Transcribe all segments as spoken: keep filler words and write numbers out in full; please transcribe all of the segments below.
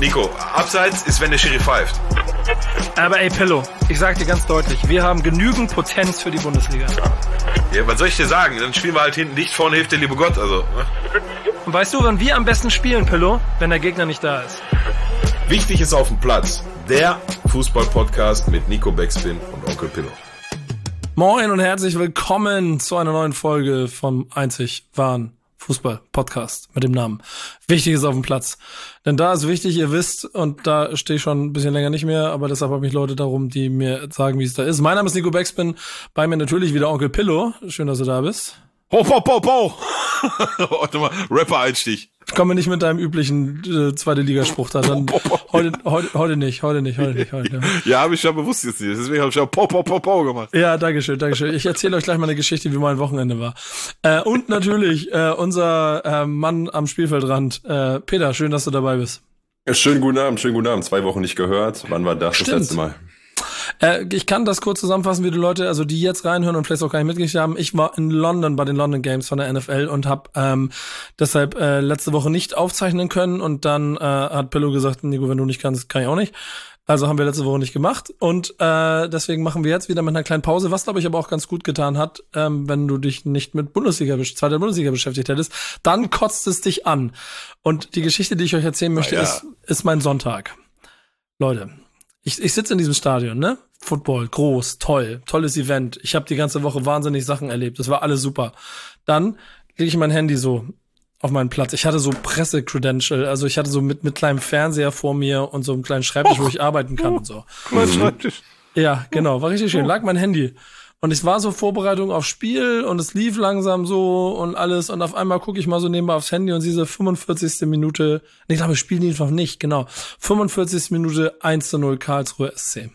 Nico, abseits ist, wenn der Schiri pfeift. Aber ey, Pillow, ich sag dir ganz deutlich, wir haben genügend Potenz für die Bundesliga. Ja, was soll ich dir sagen? Dann spielen wir halt hinten dicht, vorne hilft der liebe Gott, also. Ne? Und weißt du, wann wir am besten spielen, Pillow? Wenn der Gegner nicht da ist. Wichtig ist auf dem Platz. Der Fußball-Podcast mit Nico Backspin und Onkel Pillow. Moin und herzlich willkommen zu einer neuen Folge vom einzig wahren Fußball-Podcast mit dem Namen Wichtig ist auf dem Platz. Denn da ist wichtig, ihr wisst, und da stehe ich schon ein bisschen länger nicht mehr, aber deshalb habe ich Leute darum, die mir sagen, wie es da ist. Mein Name ist Nico Backspin, bei mir natürlich wieder Onkel Pillow. Schön, dass du da bist. Ho, ho, ho, ho. Warte mal, Rapper-Einstich. Ich komme nicht mit deinem üblichen äh, zweite Ligaspruch da. Dann heute, heute, heute nicht, heute nicht, heute nicht. Heute, ja, ja habe ich ja bewusst jetzt nicht. Deswegen habe ich ja po, po, po, po gemacht. Ja, dankeschön, dankeschön. Ich erzähle euch gleich mal eine Geschichte, wie mein Wochenende war. Äh, und natürlich äh, unser äh, Mann am Spielfeldrand. Äh, Peter, schön, dass du dabei bist. Ja, schönen guten Abend, schönen guten Abend. Zwei Wochen nicht gehört. Wann war das Stimmt. das letzte Mal? Äh, ich kann das kurz zusammenfassen, wie die Leute, also die jetzt reinhören und vielleicht auch gar nicht mitgekriegt haben. Ich war in London bei den London Games von der N F L und habe ähm, deshalb äh, letzte Woche nicht aufzeichnen können. Und dann äh, hat Pillow gesagt, Nico, wenn du nicht kannst, kann ich auch nicht. Also haben wir letzte Woche nicht gemacht. Und äh, deswegen machen wir jetzt wieder mit einer kleinen Pause, was glaube ich aber auch ganz gut getan hat, ähm, wenn du dich nicht mit Bundesliga, zweiter Bundesliga beschäftigt hättest. Dann kotzt es dich an. Und die Geschichte, die ich euch erzählen möchte, ja. ist, ist mein Sonntag. Leute. Ich, ich sitze in diesem Stadion, ne? Football, groß, toll, tolles Event. Ich habe die ganze Woche wahnsinnig Sachen erlebt. Das war alles super. Dann lege ich mein Handy so auf meinen Platz. Ich hatte so Presse-Credential, also ich hatte so mit mit kleinem Fernseher vor mir und so einem kleinen Schreibtisch, oh, wo ich arbeiten kann oh, und so. Mein Schreibtisch. Ja, genau, war richtig schön. Lag mein Handy. Und es war so Vorbereitung aufs Spiel und es lief langsam so und alles. Und auf einmal gucke ich mal so nebenbei aufs Handy und diese fünfundvierzigste Minute, nee, ich glaube, das Spiel lief noch nicht, genau. fünfundvierzigste Minute eins zu null Karlsruhe S C.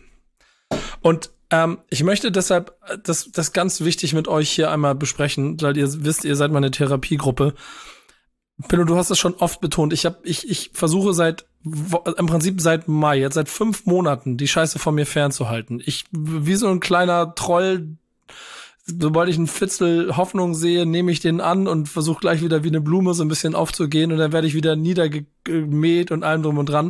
Und ähm, ich möchte deshalb das, das ganz wichtig mit euch hier einmal besprechen, weil ihr wisst, ihr seid meine Therapiegruppe. Pillow, du hast das schon oft betont. Ich hab, ich, ich versuche seit, im Prinzip seit Mai, jetzt seit fünf Monaten, die Scheiße von mir fernzuhalten. Ich, wie so ein kleiner Troll, sobald ich einen Fitzel Hoffnung sehe, nehme ich den an und versuche gleich wieder wie eine Blume so ein bisschen aufzugehen und dann werde ich wieder niedergemäht und allem drum und dran.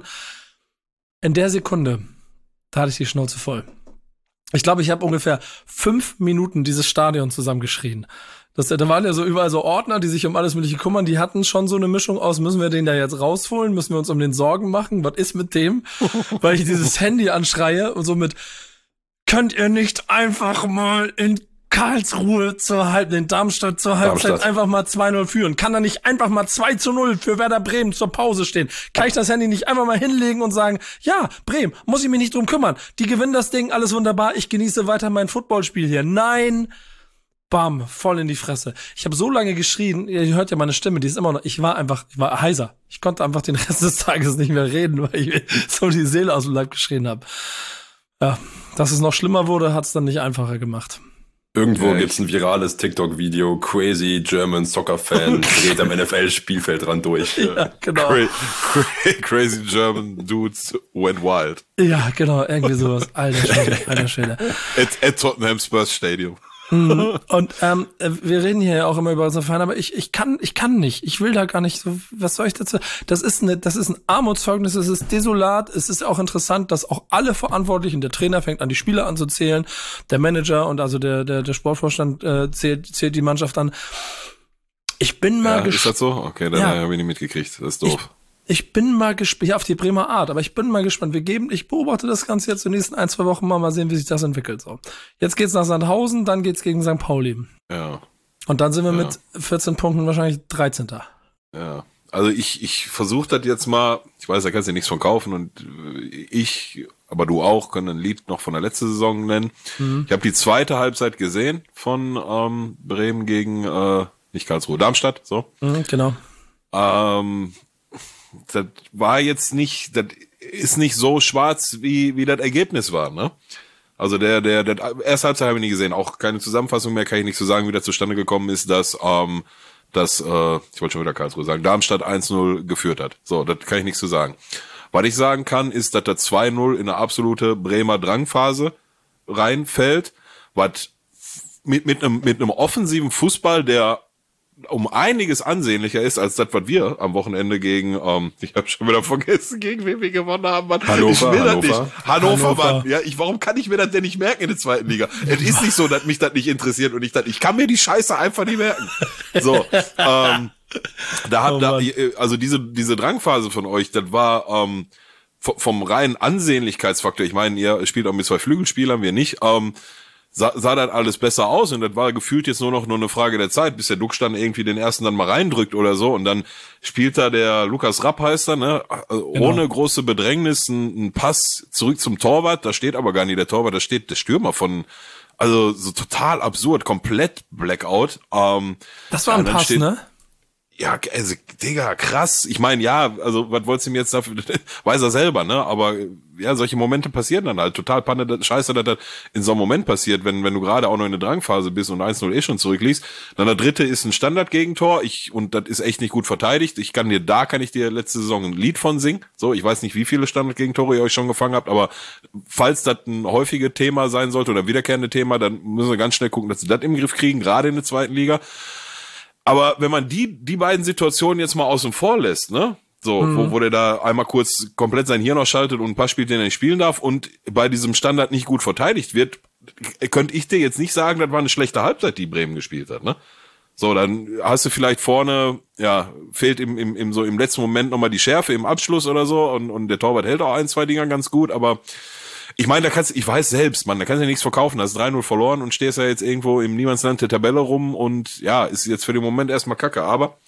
In der Sekunde, da hatte ich die Schnauze voll. Ich glaube, ich habe ungefähr fünf Minuten dieses Stadion zusammengeschrien. Das, da waren ja so überall so Ordner, die sich um alles Mögliche kümmern. Die hatten schon so eine Mischung aus, müssen wir den da jetzt rausholen? Müssen wir uns um den Sorgen machen? Was ist mit dem? Weil ich dieses Handy anschreie und so mit, könnt ihr nicht einfach mal in Karlsruhe zur Halbzeit, in Darmstadt zur Halbzeit Darmstadt. einfach mal zwei null führen? Kann da nicht einfach mal zwei zu null für Werder Bremen zur Pause stehen? Kann ich das Handy nicht einfach mal hinlegen und sagen, ja, Bremen, muss ich mich nicht drum kümmern. Die gewinnen das Ding, alles wunderbar, ich genieße weiter mein Footballspiel hier. Nein! Bam, voll in die Fresse. Ich habe so lange geschrien, ihr hört ja meine Stimme, die ist immer noch, ich war einfach, ich war heiser. Ich konnte einfach den Rest des Tages nicht mehr reden, weil ich so die Seele aus dem Leib geschrien habe. Ja, dass es noch schlimmer wurde, hat's dann nicht einfacher gemacht. Irgendwo ja, gibt's ein virales TikTok-Video, crazy German Soccer Fan dreht am N F L-Spielfeldrand durch. Ja, genau. Cra- cra- crazy German Dudes went wild. Ja, genau, irgendwie sowas. Alter Schwede, alter Schwede. At, at Tottenham Spurs Stadium. Und ähm, wir reden hier ja auch immer über unsere Verein, aber ich ich kann ich kann nicht, ich will da gar nicht so, was soll ich dazu? Das ist eine, das ist ein Armutszeugnis, es ist desolat, es ist auch interessant, dass auch alle Verantwortlichen, der Trainer fängt an, die Spieler anzuzählen, der Manager und also der der der Sportvorstand äh, zählt zählt die Mannschaft an. Ich bin mal ja, gespannt. Ist das so? Okay, dann ja. habe ich nicht mitgekriegt. Das ist doof. Ich, Ich bin mal gespannt, ja, auf die Bremer Art, aber ich bin mal gespannt. Wir geben, ich beobachte das Ganze jetzt in den nächsten ein, zwei Wochen mal, mal sehen, wie sich das entwickelt, so. Jetzt geht's nach Sandhausen, dann geht's gegen Sankt Pauli. Ja. Und dann sind wir ja. mit vierzehn Punkten wahrscheinlich dreizehnter Ja. Also ich, ich versuche das jetzt mal, ich weiß, da kannst du nichts von kaufen und ich, aber du auch, können ein Lied noch von der letzten Saison nennen. Mhm. Ich habe die zweite Halbzeit gesehen von ähm, Bremen gegen, äh, nicht Karlsruhe, Darmstadt, so. Mhm, genau. Ähm, das war jetzt nicht, das ist nicht so schwarz, wie wie das Ergebnis war, ne? Also der, der, der erste Halbzeit habe ich nie gesehen, auch keine Zusammenfassung mehr, kann ich nicht so sagen, wie das zustande gekommen ist, dass, ähm, dass, äh, ich wollte schon wieder Karlsruhe sagen, Darmstadt eins null geführt hat. So, das kann ich nicht so sagen. Was ich sagen kann, ist, dass der zwei null in eine absolute Bremer Drangphase reinfällt, was mit, mit einem, mit einem offensiven Fußball, der um einiges ansehnlicher ist als das, was wir am Wochenende gegen, ähm, ich habe schon wieder vergessen, gegen wen wir gewonnen haben, Mann. Hannover, ich will Hannover. das nicht. Hannover, Hannover. Mann. Ja, ich, warum kann ich mir das denn nicht merken in der zweiten Liga? Es ist nicht so, dass mich das nicht interessiert und ich das, ich kann mir die Scheiße einfach nicht merken. So, ähm, da hat, Oh da, Mann. also diese, diese Drangphase von euch, das war, ähm, vom, vom reinen Ansehnlichkeitsfaktor, ich meine, ihr spielt auch mit zwei Flügelspielern, wir nicht, ähm, sah, sah dann alles besser aus und das war gefühlt jetzt nur noch nur eine Frage der Zeit, bis der Duck dann irgendwie den ersten dann mal reindrückt oder so und dann spielt da der Lukas Rapp, heißt er, ne, also Genau. ohne große Bedrängnis ein, ein Pass zurück zum Torwart, da steht aber gar nicht der Torwart, da steht der Stürmer von, also so total absurd, komplett Blackout. Ähm, Das war ja, ein dann Pass, steht, ne? Ja, also, Digga, krass. Ich meine, ja, also, was wolltest du ihm jetzt dafür, weiß er selber, ne? Aber, ja, solche Momente passieren dann halt. Total Panne, scheiße, dass das in so einem Moment passiert, wenn, wenn du gerade auch noch in der Drangphase bist und eins null eh schon zurückliegst. Dann der dritte ist ein Standardgegentor. Ich, und das ist echt nicht gut verteidigt. Ich kann dir, da kann ich dir letzte Saison ein Lied von singen. So, ich weiß nicht, wie viele Standardgegentore ihr euch schon gefangen habt, aber falls das ein häufiges Thema sein sollte oder ein wiederkehrendes Thema, dann müssen wir ganz schnell gucken, dass sie das im Griff kriegen, gerade in der zweiten Liga. Aber wenn man die, die beiden Situationen jetzt mal außen vor lässt, ne? So, mhm. wo, wo der da einmal kurz komplett sein Hirn ausschaltet und ein Pass spielt, den er nicht spielen darf und bei diesem Standard nicht gut verteidigt wird, könnte ich dir jetzt nicht sagen, das war eine schlechte Halbzeit, die Bremen gespielt hat, ne? So, dann hast du vielleicht vorne, ja, fehlt im, im, im, so im letzten Moment nochmal die Schärfe im Abschluss oder so und, und der Torwart hält auch ein, zwei Dinger ganz gut, aber ich meine, da kannst, ich weiß selbst, Mann, da kannst du ja nichts verkaufen. Da hast drei null verloren und stehst ja jetzt irgendwo im Niemandsland der Tabelle rum und ja, ist jetzt für den Moment erstmal kacke. Aber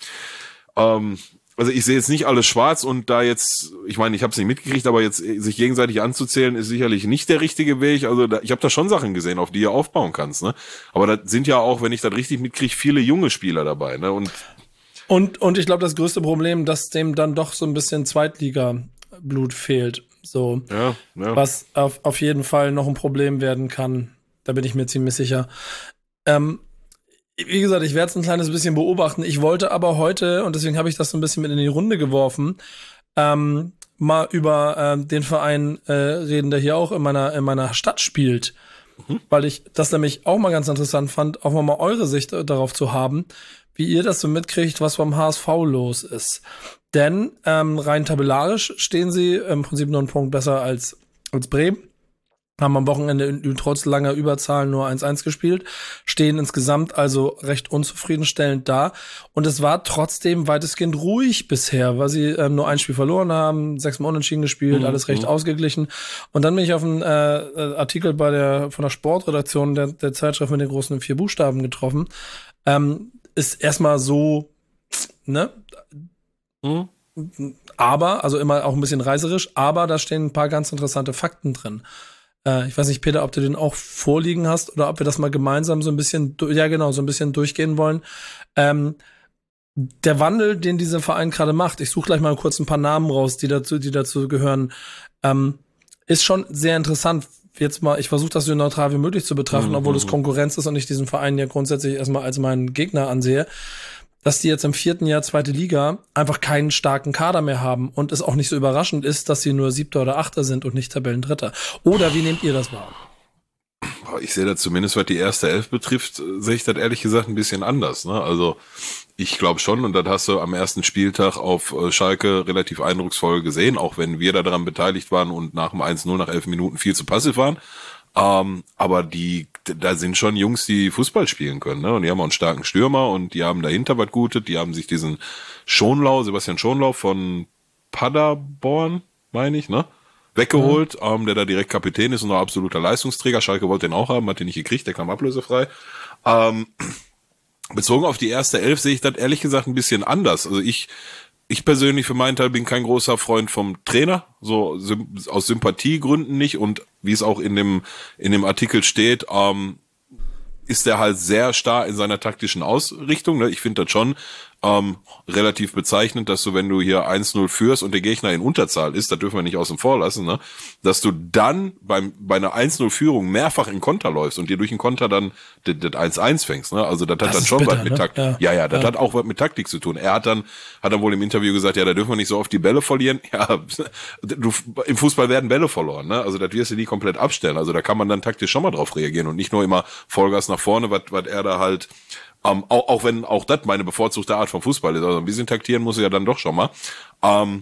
ähm, also ich sehe jetzt nicht alles schwarz und da jetzt, ich meine, ich habe es nicht mitgekriegt, aber jetzt sich gegenseitig anzuzählen ist sicherlich nicht der richtige Weg. Also da, ich habe da schon Sachen gesehen, auf die ihr aufbauen kannst. Ne? Aber da sind ja auch, wenn ich das richtig mitkriege, viele junge Spieler dabei. Ne? Und Und, und ich glaube, das größte Problem, dass dem dann doch so ein bisschen Zweitliga-Blut fehlt. So, ja, ja. was auf, auf jeden Fall noch ein Problem werden kann. Da bin ich mir ziemlich sicher. Ähm, wie gesagt, ich werde es ein kleines bisschen beobachten. Ich wollte aber heute, und deswegen habe ich das so ein bisschen mit in die Runde geworfen, ähm, mal über äh, den Verein äh, reden, der hier auch in meiner, in meiner Stadt spielt. Mhm. Weil ich das nämlich auch mal ganz interessant fand, auch mal eure Sicht darauf zu haben, wie ihr das so mitkriegt, was beim H S V los ist. Denn ähm, rein tabellarisch stehen sie im Prinzip nur einen Punkt besser als, als Bremen. Haben am Wochenende trotz langer Überzahlen nur eins eins gespielt. Stehen insgesamt also recht unzufriedenstellend da. Und es war trotzdem weitestgehend ruhig bisher, weil sie ähm, nur ein Spiel verloren haben, sechsmal unentschieden gespielt, mhm. alles recht ausgeglichen. Und dann bin ich auf einen äh, Artikel bei der von der Sportredaktion der, der Zeitschrift mit den großen vier Buchstaben getroffen. Ähm, ist erstmal so, ne? Mhm. Aber, also immer auch ein bisschen reiserisch, aber da stehen ein paar ganz interessante Fakten drin. Äh, ich weiß nicht, Peter, ob du den auch vorliegen hast oder ob wir das mal gemeinsam so ein bisschen, ja genau, so ein bisschen durchgehen wollen. Ähm, der Wandel, den dieser Verein gerade macht, ich suche gleich mal kurz ein paar Namen raus, die dazu, die dazu gehören, ähm, ist schon sehr interessant. Jetzt mal, ich versuche das so neutral wie möglich zu betrachten, mhm. obwohl es Konkurrenz ist und ich diesen Verein ja grundsätzlich erstmal als meinen Gegner ansehe, dass die jetzt im vierten Jahr zweite Liga einfach keinen starken Kader mehr haben und es auch nicht so überraschend ist, dass sie nur Siebter oder Achter sind und nicht Tabellendritter. Oder wie nehmt ihr das wahr? Ich sehe das zumindest, was die erste Elf betrifft, sehe ich das ehrlich gesagt ein bisschen anders. Ne? Also ich glaube schon, und das hast du am ersten Spieltag auf Schalke relativ eindrucksvoll gesehen, auch wenn wir da daran beteiligt waren und nach dem eins null nach elf Minuten viel zu passiv waren. Ähm, aber die, da sind schon Jungs, die Fußball spielen können, ne? Und die haben auch einen starken Stürmer und die haben dahinter was Gutes. Die haben sich diesen Schonlau, Sebastian Schonlau von Paderborn, meine ich, ne? Weggeholt, mhm. ähm, der da direkt Kapitän ist und auch absoluter Leistungsträger. Schalke wollte den auch haben, hat den nicht gekriegt, der kam ablösefrei. Ähm, bezogen auf die erste Elf sehe ich das ehrlich gesagt ein bisschen anders. Also ich Ich persönlich für meinen Teil bin kein großer Freund vom Trainer, so aus Sympathiegründen nicht und wie es auch in dem in dem Artikel steht, ähm, ist er halt sehr starr in seiner taktischen Ausrichtung. Ne? Ich finde das schon ähm, relativ bezeichnend, dass du, wenn du hier eins null führst und der Gegner in Unterzahl ist, das dürfen wir nicht außen vor lassen, ne? Dass du dann beim bei einer eins null Führung mehrfach in Konter läufst und dir durch den Konter dann das, das eins eins fängst. Ne? Also das hat Das dann ist schon bitter, was mit ne? Taktik. Ja, ja, ja, das ja. hat auch was mit Taktik zu tun. Er hat dann hat dann wohl im Interview gesagt, ja, da dürfen wir nicht so oft die Bälle verlieren. Ja, du, im Fußball werden Bälle verloren. Ne? Also das wirst du nie komplett abstellen. Also da kann man dann taktisch schon mal drauf reagieren und nicht nur immer Vollgas nach vorne, was was er da halt Ähm, auch, auch wenn auch das meine bevorzugte Art von Fußball ist. Also ein bisschen taktieren muss ich ja dann doch schon mal. Ähm,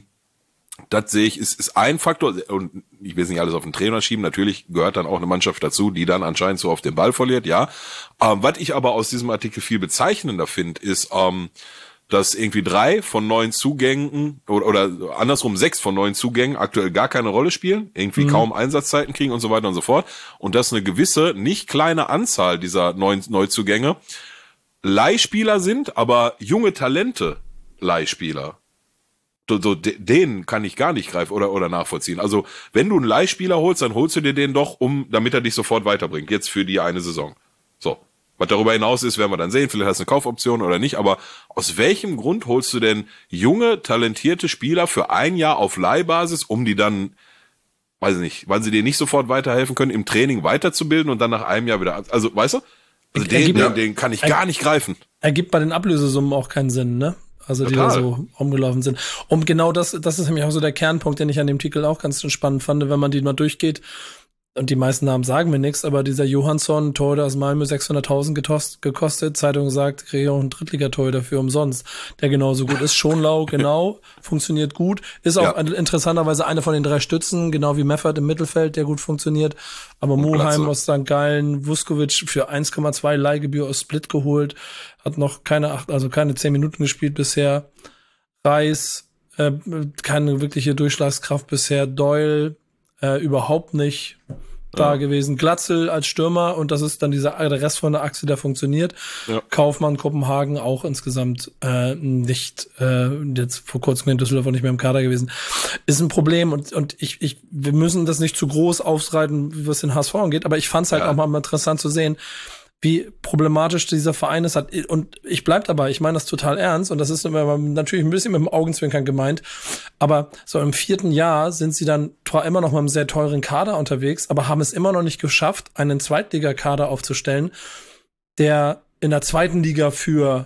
das sehe ich, ist, ist ein Faktor. Und ich will es nicht alles auf den Trainer schieben. Natürlich gehört dann auch eine Mannschaft dazu, die dann anscheinend so auf den Ball verliert, ja. Ähm, was ich aber aus diesem Artikel viel bezeichnender finde, ist, ähm, dass irgendwie drei von neun Zugängen oder, oder andersrum sechs von neun Zugängen aktuell gar keine Rolle spielen, irgendwie mhm. kaum Einsatzzeiten kriegen und so weiter und so fort. Und dass eine gewisse, nicht kleine Anzahl dieser neuen Neuzugänge Leihspieler sind, aber junge Talente Leihspieler. So, so, den kann ich gar nicht greifen oder, oder nachvollziehen. Also, wenn du einen Leihspieler holst, dann holst du dir den doch, um, damit er dich sofort weiterbringt. Jetzt für die eine Saison. So. Was darüber hinaus ist, werden wir dann sehen. Vielleicht hast du eine Kaufoption oder nicht. Aber aus welchem Grund holst du denn junge, talentierte Spieler für ein Jahr auf Leihbasis, um die dann, weiß ich nicht, weil sie dir nicht sofort weiterhelfen können, im Training weiterzubilden und dann nach einem Jahr wieder, also, weißt du? Also den, den, den kann ich gar nicht greifen. Ergibt bei den Ablösesummen auch keinen Sinn, ne? Also die Total. Da so rumgelaufen sind. Und genau das, das ist nämlich auch so der Kernpunkt, den ich an dem Artikel auch ganz spannend fand, wenn man die mal durchgeht. Und die meisten Namen sagen mir nichts, aber dieser Johansson, Torhüter aus Malmö, sechshunderttausend getost, gekostet. Zeitung sagt, kriege ich auch einen Drittligatorhüter dafür umsonst, der genauso gut ist. Schonlau, genau, funktioniert gut. Ist auch ja. interessanterweise einer von den drei Stützen, genau wie Meffert im Mittelfeld, der gut funktioniert. Aber Moheim aus Sankt Gallen, Vuskovic für eins Komma zwei Leihgebühr aus Split geholt, hat noch keine acht, also keine zehn Minuten gespielt bisher. Reis, äh, keine wirkliche Durchschlagskraft bisher. Doyle, äh, überhaupt nicht da ja. gewesen. Glatzel als Stürmer und das ist dann dieser der Rest von der Achse, der funktioniert. Ja. Kaufmann, Kopenhagen auch insgesamt äh, nicht, äh, jetzt vor kurzem in Düsseldorf auch nicht mehr im Kader gewesen. Ist ein Problem und und ich ich wir müssen das nicht zu groß aufreiten, was den H S V angeht, aber ich fand es halt ja. auch mal interessant zu sehen, wie problematisch dieser Verein ist. Hat. Und ich bleib dabei, ich meine das total ernst und das ist immer natürlich ein bisschen mit dem Augenzwinkern gemeint, aber so im vierten Jahr sind sie dann zwar immer noch mal einem sehr teuren Kader unterwegs, aber haben es immer noch nicht geschafft, einen Zweitligakader aufzustellen, der in der zweiten Liga für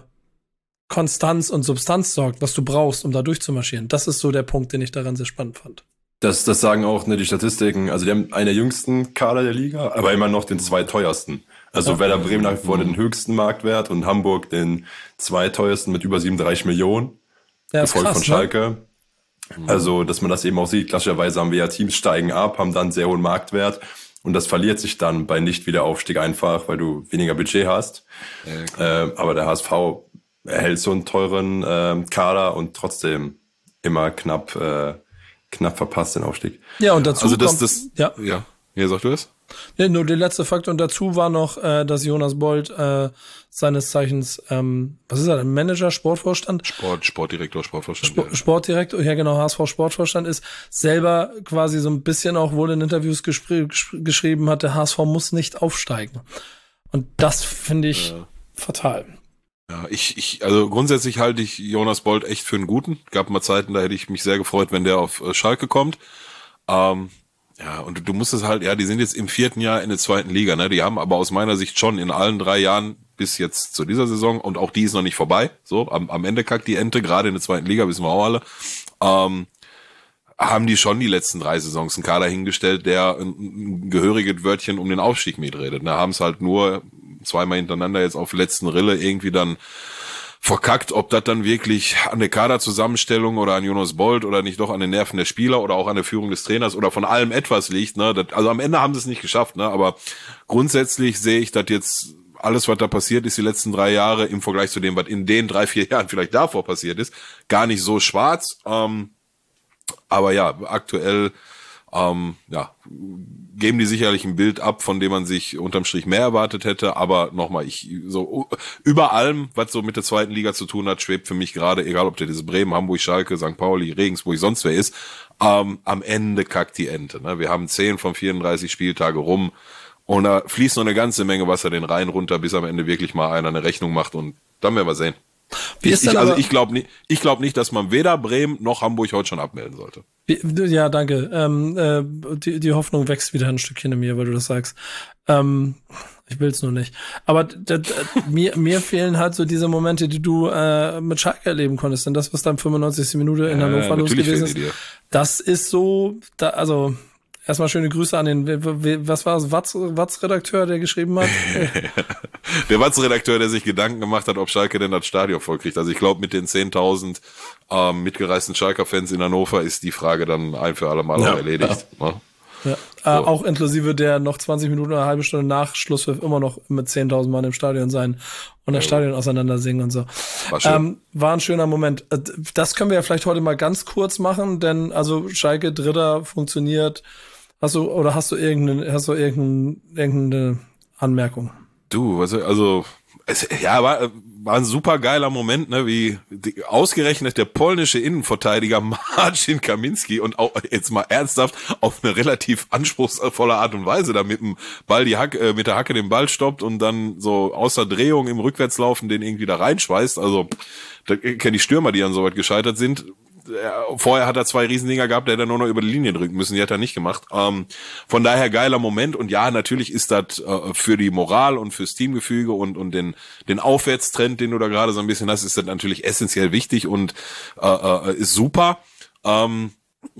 Konstanz und Substanz sorgt, was du brauchst, um da durchzumarschieren. Das ist so der Punkt, den ich daran sehr spannend fand. Das, das sagen auch ne, die Statistiken. Also die haben einen der jüngsten Kader der Liga, aber immer noch den zweiteuersten. Also ja. Werder Bremen nach wie vor den höchsten Marktwert und Hamburg den zweiteuersten mit über siebenunddreißig Millionen. Ja, gefolgt krass, von Schalke. Ne? Also, dass man das eben auch sieht. Klassischerweise haben wir ja Teams steigen ab, haben dann sehr hohen Marktwert. Und das verliert sich dann bei Nicht-Wiederaufstieg einfach, weil du weniger Budget hast. Ja, äh, aber der H S V erhält so einen teuren äh, Kader und trotzdem immer knapp äh, knapp verpasst den Aufstieg. Ja, und dazu also das, kommt, das, ja. ja. Ja, sagst du das? Ja, nur der letzte Fakt. Und dazu war noch, äh, dass Jonas Bold äh, seines Zeichens, ähm, was ist er, Manager, Sportvorstand? Sport, Sportdirektor, Sportvorstand. Sport, ja. Sportdirektor, ja genau, H S V Sportvorstand ist, selber quasi so ein bisschen auch wohl in Interviews gespr- gesch- geschrieben hat, der H S V muss nicht aufsteigen. Und das finde ich ja. fatal. Ja, ich, ich, also grundsätzlich halte ich Jonas Bold echt für einen Guten. Gab mal Zeiten, da hätte ich mich sehr gefreut, wenn der auf äh, Schalke kommt. Ähm, Ja, und du musst es halt, ja, die sind jetzt im vierten Jahr in der zweiten Liga, ne? Die haben aber aus meiner Sicht schon in allen drei Jahren bis jetzt zu dieser Saison, und auch die ist noch nicht vorbei, so, am, am Ende kackt die Ente, gerade in der zweiten Liga, wissen wir auch alle, ähm, haben die schon die letzten drei Saisons einen Kader hingestellt, der ein, ein gehöriges Wörtchen um den Aufstieg mitredet. Da haben es halt nur zweimal hintereinander jetzt auf letzten Rille irgendwie dann verkackt, ob das dann wirklich an der Kaderzusammenstellung oder an Jonas Bold oder nicht doch an den Nerven der Spieler oder auch an der Führung des Trainers oder von allem etwas liegt, ne? Das, also am Ende haben sie es nicht geschafft, ne? Aber grundsätzlich sehe ich das jetzt, alles, was da passiert ist die letzten drei Jahre im Vergleich zu dem, was in den drei, vier Jahren vielleicht davor passiert ist, gar nicht so schwarz. Ähm, aber ja, aktuell ähm, ja, geben die sicherlich ein Bild ab, von dem man sich unterm Strich mehr erwartet hätte, aber nochmal, ich so über allem, was so mit der zweiten Liga zu tun hat, schwebt für mich gerade, egal ob der diese Bremen, Hamburg, Schalke, Sankt Pauli, Regensburg, sonst wer ist, ähm, am Ende kackt die Ente. Ne? Wir haben zehn von vierunddreißig Spieltage rum und da fließt noch eine ganze Menge Wasser den Rhein runter, bis am Ende wirklich mal einer eine Rechnung macht und dann werden wir sehen. Wie ist ich, denn also aber, ich glaube nicht, ich glaube nicht, dass man weder Bremen noch Hamburg heute schon abmelden sollte. Wie, ja, danke. Ähm, äh, die, die Hoffnung wächst wieder ein Stückchen in mir, weil du das sagst. Ähm, ich will's nur nicht. Aber d- d- mir, mir fehlen halt so diese Momente, die du äh, mit Schalke erleben konntest. Denn das, was dann fünfundneunzigste Minute in Hannover äh, los gewesen ist, das ist so, da, also Erstmal schöne Grüße an den, was war es, Watz-Redakteur, der geschrieben hat? Der Watz-Redakteur, der sich Gedanken gemacht hat, ob Schalke denn das Stadion vollkriegt. Also ich glaube, mit den zehntausend ähm, mitgereisten Schalker-Fans in Hannover ist die Frage dann ein für alle Mal ja, auch erledigt. Ja. Ne? Ja, so. äh, auch inklusive der noch zwanzig Minuten oder eine halbe Stunde nach Schlusspfiff immer noch mit zehntausend Mann im Stadion sein und das ja, Stadion auseinander singen und so. War, schön. Ähm, war ein schöner Moment. Das können wir ja vielleicht heute mal ganz kurz machen, denn also Schalke Dritter funktioniert. Hast du, oder hast du irgendeine, hast du irgendeine, irgendeine Anmerkung? Du, was, also, es, ja, war, war ein super geiler Moment, ne, wie die, ausgerechnet der polnische Innenverteidiger Marcin Kaminski und auch jetzt mal ernsthaft auf eine relativ anspruchsvolle Art und Weise da mit dem Ball die Hacke, äh, mit der Hacke den Ball stoppt und dann so außer Drehung im Rückwärtslaufen den irgendwie da reinschweißt. Also, da kennen die Stürmer, die an so weit gescheitert sind. Vorher hat er zwei Riesendinger gehabt, der hätte nur noch über die Linie drücken müssen, die hat er nicht gemacht. Ähm, von daher geiler Moment und ja, natürlich ist das äh, für die Moral und fürs Teamgefüge und und den den Aufwärtstrend, den du da gerade so ein bisschen hast, ist das natürlich essentiell wichtig und äh, äh, ist super. Ähm,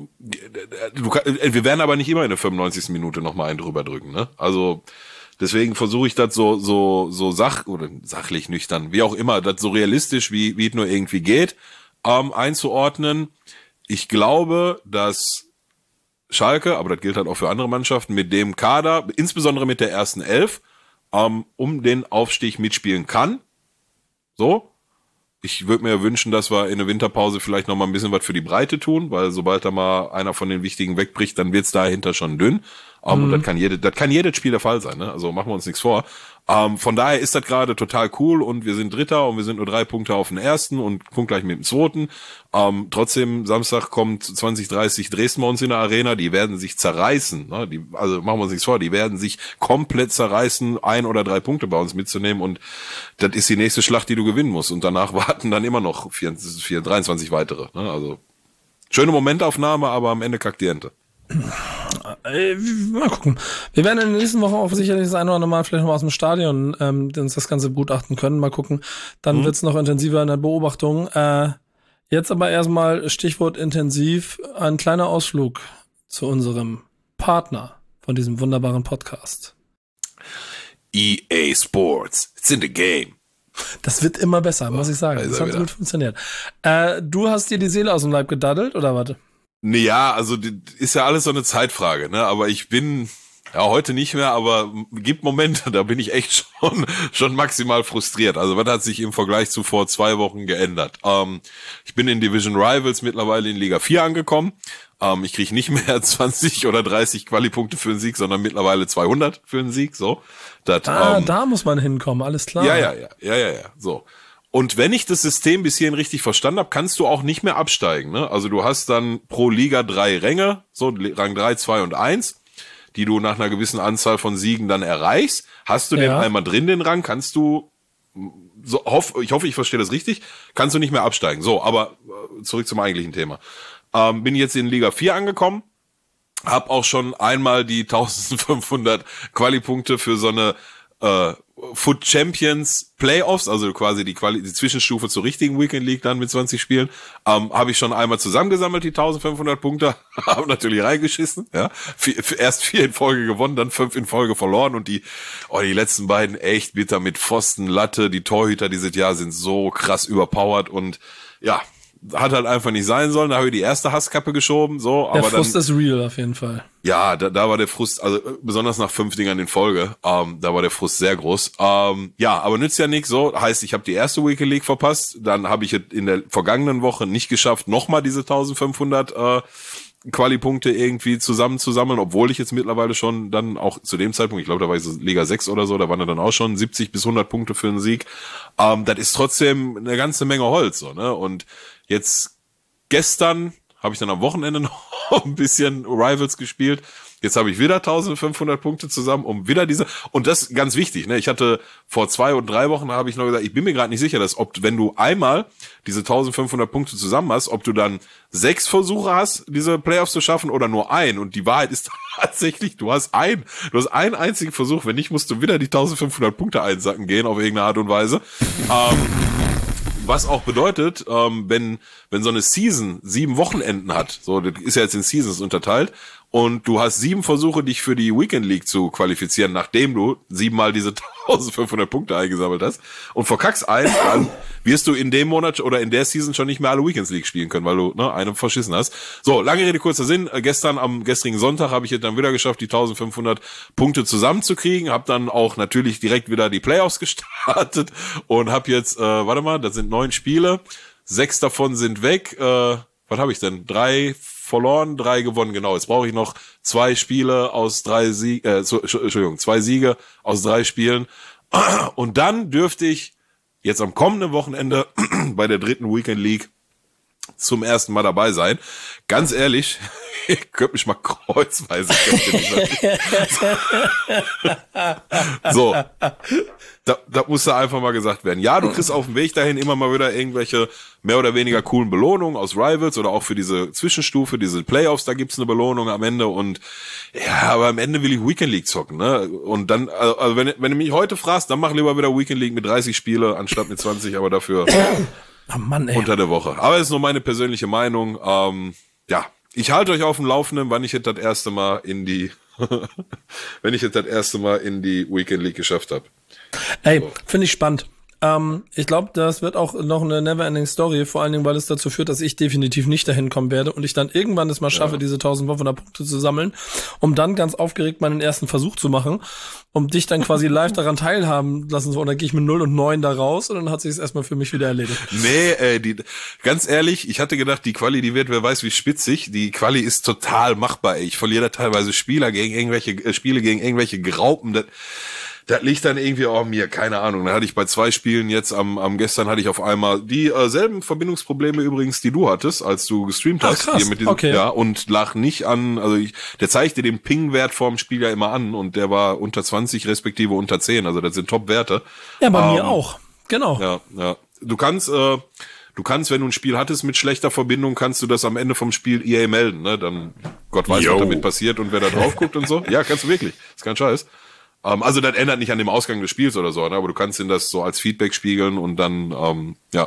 du, wir werden aber nicht immer in der fünfundneunzigsten Minute nochmal einen drüber drücken, ne? Also deswegen versuche ich das so so so sach oder sachlich nüchtern, wie auch immer, das so realistisch wie wie es nur irgendwie geht. Ähm, einzuordnen. Ich glaube, dass Schalke, aber das gilt halt auch für andere Mannschaften, mit dem Kader, insbesondere mit der ersten Elf, ähm, um den Aufstieg mitspielen kann. So. Ich würde mir wünschen, dass wir in der Winterpause vielleicht noch mal ein bisschen was für die Breite tun, weil sobald da mal einer von den Wichtigen wegbricht, dann wird's dahinter schon dünn. Um, mhm. Und das kann jede, das kann jedes Spiel der Fall sein, ne? Also machen wir uns nichts vor. Um, von daher ist das gerade total cool und wir sind Dritter und wir sind nur drei Punkte auf den ersten und punktgleich mit dem zweiten. Um, trotzdem, Samstag kommt zwanzig dreißig Dresden bei uns in der Arena, die werden sich zerreißen, ne? Die, also machen wir uns nichts vor, die werden sich komplett zerreißen, ein oder drei Punkte bei uns mitzunehmen und das ist die nächste Schlacht, die du gewinnen musst und danach warten dann immer noch vier, vier, dreiundzwanzig weitere, ne? Also schöne Momentaufnahme, aber am Ende kackt die Ente. Äh, mal gucken. Wir werden in den nächsten Wochen auch sicherlich das eine oder andere Mal vielleicht noch mal aus dem Stadion ähm, uns das Ganze begutachten können. Mal gucken. Dann mhm. wird's noch intensiver in der Beobachtung. Äh, jetzt aber erstmal Stichwort intensiv. Ein kleiner Ausflug zu unserem Partner von diesem wunderbaren Podcast. E A Sports. It's in the game. Das wird immer besser, muss ich sagen. Das hat so gut funktioniert. Äh, du hast dir die Seele aus dem Leib gedaddelt, oder warte? Nee, ja, also ist ja alles so eine Zeitfrage, ne? Aber ich bin ja heute nicht mehr, aber gibt Momente, da bin ich echt schon schon maximal frustriert. Also was hat sich im Vergleich zu vor zwei Wochen geändert? Ähm, ich bin in Division Rivals mittlerweile in Liga vier angekommen. Ähm, ich kriege nicht mehr zwanzig oder dreißig Quali-Punkte für einen Sieg, sondern mittlerweile zweihundert für einen Sieg. So. Das, ah, ähm, da muss man hinkommen, alles klar. Ja, ja, ja, ja, ja, ja. So. Und wenn ich das System bis hierhin richtig verstanden habe, kannst du auch nicht mehr absteigen, ne? Also du hast dann pro Liga drei Ränge, so Rang drei, zwei und eins, die du nach einer gewissen Anzahl von Siegen dann erreichst. Hast du ja den einmal drin, den Rang, kannst du, so, hoff, ich hoffe, ich verstehe das richtig, kannst du nicht mehr absteigen. So, aber zurück zum eigentlichen Thema. Ähm, bin jetzt in Liga vier angekommen, hab auch schon einmal die eintausendfünfhundert Quali-Punkte für so eine äh, Foot Champions Playoffs, also quasi die, Quali die Zwischenstufe zur richtigen Weekend League dann mit zwanzig Spielen, ähm, habe ich schon einmal zusammengesammelt, die eintausendfünfhundert Punkte, habe natürlich reingeschissen, ja, vier, erst vier in Folge gewonnen, dann fünf in Folge verloren und die, oh, die letzten beiden echt bitter mit Pfosten, Latte, die Torhüter dieses Jahr sind so krass überpowered und ja, hat halt einfach nicht sein sollen, da habe ich die erste Hasskappe geschoben, so, aber der Frust dann, ist real auf jeden Fall. Ja, da, da war der Frust, also besonders nach fünf Dingern in Folge, ähm, da war der Frust sehr groß. Ähm, ja, aber nützt ja nichts, so, heißt, ich habe die erste Weekend League verpasst, dann habe ich in der vergangenen Woche nicht geschafft, nochmal diese eintausendfünfhundert äh, Quali-Punkte irgendwie zusammenzusammeln, obwohl ich jetzt mittlerweile schon dann auch zu dem Zeitpunkt, ich glaube, da war ich so Liga sechs oder so, da waren dann auch schon siebzig bis hundert Punkte für einen Sieg. Ähm, das ist trotzdem eine ganze Menge Holz, so, ne, und jetzt gestern habe ich dann am Wochenende noch ein bisschen Rivals gespielt. Jetzt habe ich wieder eintausendfünfhundert Punkte zusammen, um wieder diese, und das ist ganz wichtig, ne? Ich hatte vor zwei und drei Wochen habe ich noch gesagt, ich bin mir gerade nicht sicher, dass ob, wenn du einmal diese eintausendfünfhundert Punkte zusammen hast, ob du dann sechs Versuche hast, diese Playoffs zu schaffen oder nur ein. Und die Wahrheit ist tatsächlich, du hast ein, du hast einen einzigen Versuch. Wenn nicht, musst du wieder die eintausendfünfhundert Punkte einsacken gehen auf irgendeine Art und Weise. Ähm, Was auch bedeutet, ähm, wenn wenn so eine Season sieben Wochenenden hat, so das ist ja jetzt in Seasons unterteilt, und du hast sieben Versuche, dich für die Weekend League zu qualifizieren, nachdem du siebenmal diese eintausendfünfhundert Punkte eingesammelt hast und verkackst einen, dann wirst du in dem Monat oder in der Season schon nicht mehr alle Weekends League spielen können, weil du ne, einen verschissen hast. So, lange Rede, kurzer Sinn. Äh, gestern, am gestrigen Sonntag, habe ich es dann wieder geschafft, die eintausendfünfhundert Punkte zusammenzukriegen. Habe dann auch natürlich direkt wieder die Playoffs gestartet und habe jetzt, äh, warte mal, das sind neun Spiele. Sechs davon sind weg. Äh, was habe ich denn? Drei verloren, drei gewonnen. Genau, jetzt brauche ich noch zwei Spiele aus drei Siegen, äh, so, Entschuldigung, zwei Siege aus drei Spielen. Und dann dürfte ich jetzt am kommenden Wochenende bei der dritten Weekend League zum ersten Mal dabei sein. Ganz ehrlich, ihr könnt mich mal kreuzweise so, da, da muss da einfach mal gesagt werden. Ja, du kriegst auf dem Weg dahin immer mal wieder irgendwelche mehr oder weniger coolen Belohnungen aus Rivals oder auch für diese Zwischenstufe, diese Playoffs, da gibt's eine Belohnung am Ende und ja, aber am Ende will ich Weekend League zocken, ne? Und dann, also wenn, wenn du mich heute fragst, dann mach lieber wieder Weekend League mit dreißig Spiele anstatt mit zwanzig, aber dafür oh Mann, ey. Unter der Woche. Aber es ist nur meine persönliche Meinung. Ähm, ja, ich halte euch auf dem Laufenden, wann ich jetzt das erste Mal in die, wenn ich jetzt das erste Mal in die Weekend League geschafft habe. Ey, So. finde ich spannend. Ähm, ich glaube, das wird auch noch eine Neverending Story, vor allen Dingen, weil es dazu führt, dass ich definitiv nicht dahin kommen werde und ich dann irgendwann es mal schaffe, Ja. diese eintausendfünfhundert Punkte zu sammeln, um dann ganz aufgeregt meinen ersten Versuch zu machen, um dich dann quasi live daran teilhaben lassen. Und dann gehe ich mit null und neun da raus und dann hat sich es erstmal für mich wieder erledigt. Nee, ey, die, ganz ehrlich, ich hatte gedacht, die Quali, die wird, wer weiß wie spitzig. Die Quali ist total machbar, ey. Ich verliere da teilweise Spieler gegen irgendwelche, äh, Spiele gegen irgendwelche Graupen. Das, das liegt dann irgendwie auch mir, keine Ahnung. Dann hatte ich bei zwei Spielen jetzt, am, am gestern hatte ich auf einmal die äh, selben Verbindungsprobleme übrigens, die du hattest, als du gestreamt Ach, hast. krass. Hier mit diesem, Okay. Ja, und lag nicht an, also ich, der zeigte den Ping-Wert vorm Spiel ja immer an und der war unter zwanzig respektive unter zehn, also das sind Top-Werte. Ja, bei Ähm, mir auch. Genau. Ja, ja. Du kannst, äh, du kannst, wenn du ein Spiel hattest mit schlechter Verbindung, kannst du das am Ende vom Spiel E A melden, ne? Dann Gott weiß, Yo. was damit passiert und wer da drauf guckt und so. Ja, kannst du wirklich. Ist kein Scheiß. Ähm, also das ändert nicht an dem Ausgang des Spiels oder so, ne? Aber du kannst ihn das so als Feedback spiegeln und dann, ähm, ja.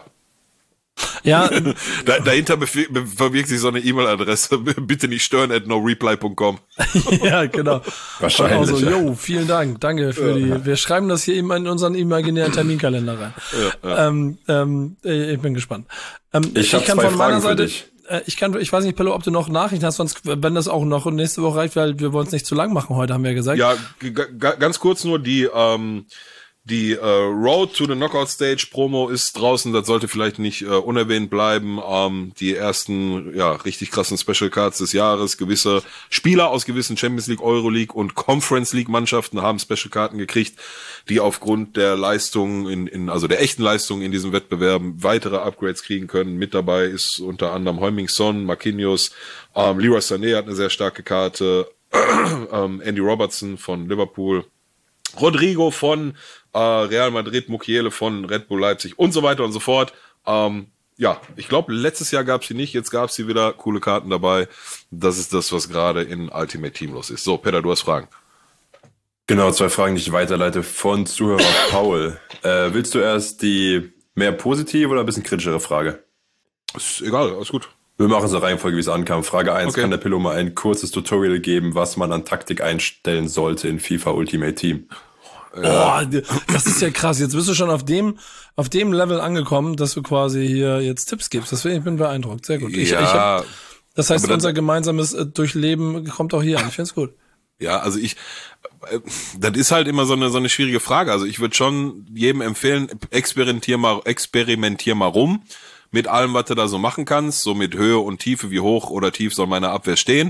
Ja, Da, dahinter befe- be- verbirgt sich so eine E-Mail-Adresse. Bitte nicht stören at noreply punkt com. ja, genau. Wahrscheinlich, Also, ja. yo, vielen Dank, danke für die. Wir schreiben das hier eben in unseren imaginären Terminkalender rein. Ähm, ähm, ich bin gespannt. Ähm, Ich hab kann zwei von meiner Fragen für Seite, dich. äh, ich kann, ich weiß nicht, Pello, ob du noch Nachrichten hast, sonst, wenn das auch noch nächste Woche reicht, weil wir wollen es nicht zu lang machen heute, haben wir ja gesagt. Ja, g- g- ganz kurz nur die, ähm, die äh, Road to the Knockout Stage Promo ist draußen, das sollte vielleicht nicht äh, unerwähnt bleiben. Ähm, die ersten, ja, richtig krassen Special Cards des Jahres, gewisse Spieler aus gewissen Champions League, Euroleague und Conference League Mannschaften haben Special Karten gekriegt, die aufgrund der Leistung in, in also der echten Leistung in diesen Wettbewerben weitere Upgrades kriegen können. Mit dabei ist unter anderem Heung-min Son, Marquinhos, ähm, Leroy Sané hat eine sehr starke Karte, ähm, Andy Robertson von Liverpool, Rodrigo von äh, Real Madrid, Mukiele von Red Bull Leipzig und so weiter und so fort. Ähm, ja, ich glaube, letztes Jahr gab es sie nicht, jetzt gab es sie wieder, coole Karten dabei. Das ist das, was gerade in Ultimate Team los ist. So, Peter, du hast Fragen. Genau, zwei Fragen, die ich weiterleite von Zuhörer Paul. Äh, willst du erst die mehr positive oder ein bisschen kritischere Frage? Ist egal, alles gut. Wir machen so eine Reihenfolge, wie es ankam. Frage eins, Okay. kann der Pillow mal ein kurzes Tutorial geben, was man an Taktik einstellen sollte in FIFA Ultimate Team? Oh, das ist ja krass. Jetzt bist du schon auf dem, auf dem Level angekommen, dass du quasi hier jetzt Tipps gibst. Deswegen ich bin beeindruckt. Sehr gut. Ich, ja, ich hab, das heißt, aber dann- unser gemeinsames äh, Durchleben kommt auch hier an. Ich find's gut. ja, also ich, äh, das ist halt immer so eine so eine schwierige Frage. Also ich würde schon jedem empfehlen, experimentier mal, experimentier mal rum mit allem, was du da so machen kannst, so mit Höhe und Tiefe, wie hoch oder tief soll meine Abwehr stehen.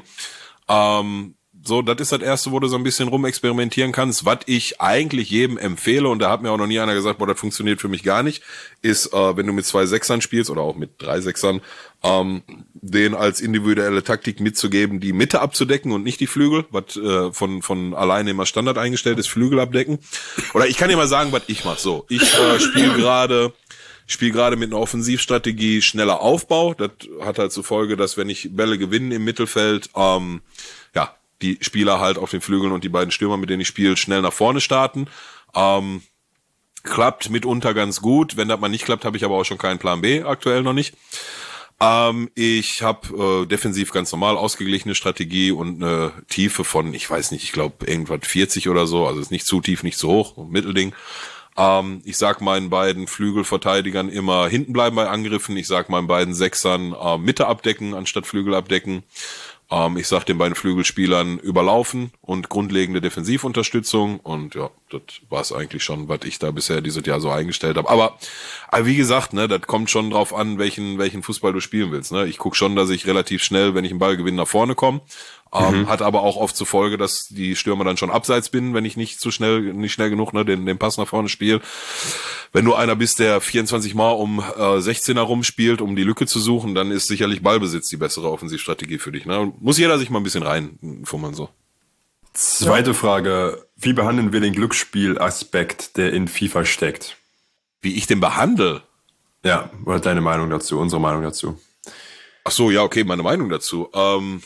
Ähm, so, das ist das Erste, wo du so ein bisschen rumexperimentieren kannst. Was ich eigentlich jedem empfehle, und da hat mir auch noch nie einer gesagt, boah, das funktioniert für mich gar nicht, ist, äh, wenn du mit zwei Sechsern spielst oder auch mit drei Sechsern, ähm, den als individuelle Taktik mitzugeben, die Mitte abzudecken und nicht die Flügel, was äh, von von alleine immer Standard eingestellt ist, Flügel abdecken. Oder ich kann dir mal sagen, was ich mache. So, ich äh, spiele gerade spiele gerade mit einer Offensivstrategie schneller Aufbau. Das hat halt zur Folge, dass wenn ich Bälle gewinne im Mittelfeld, ähm, ja, die Spieler halt auf den Flügeln und die beiden Stürmer, mit denen ich spiele, schnell nach vorne starten. Ähm, klappt mitunter ganz gut. Wenn das mal nicht klappt, habe ich aber auch schon keinen Plan B, aktuell noch nicht. Ähm, ich habe äh, defensiv ganz normal ausgeglichene Strategie und eine Tiefe von, ich weiß nicht, ich glaube irgendwas vierzig oder so, also ist nicht zu tief, nicht zu hoch, ein Mittelding. Ähm, ich sag meinen beiden Flügelverteidigern immer hinten bleiben bei Angriffen, ich sag meinen beiden Sechsern äh, Mitte abdecken anstatt Flügel abdecken. Ähm, ich sag den beiden Flügelspielern überlaufen und grundlegende Defensivunterstützung und ja, das war es eigentlich schon, was ich da bisher dieses Jahr so eingestellt habe. Aber, aber wie gesagt, ne, das kommt schon drauf an, welchen welchen Fußball du spielen willst. Ne? Ich guck schon, dass ich relativ schnell, wenn ich einen Ball gewinne, nach vorne komme. Ähm, mhm. Hat aber auch oft zur Folge, dass die Stürmer dann schon abseits bin, wenn ich nicht zu schnell, nicht schnell genug ne, den, den Pass nach vorne spiele. Wenn du einer bist, der vierundzwanzig Mal um äh, sechzehner rumspielt, um die Lücke zu suchen, dann ist sicherlich Ballbesitz die bessere Offensivstrategie für dich. Ne? Muss jeder sich mal ein bisschen reinfummeln so. Zweite ja. Frage, wie behandeln wir den Glücksspielaspekt, der in FIFA steckt? Wie ich den behandle? Ja, oder deine Meinung dazu, unsere Meinung dazu. Ach so, ja, okay, meine Meinung dazu. Ähm,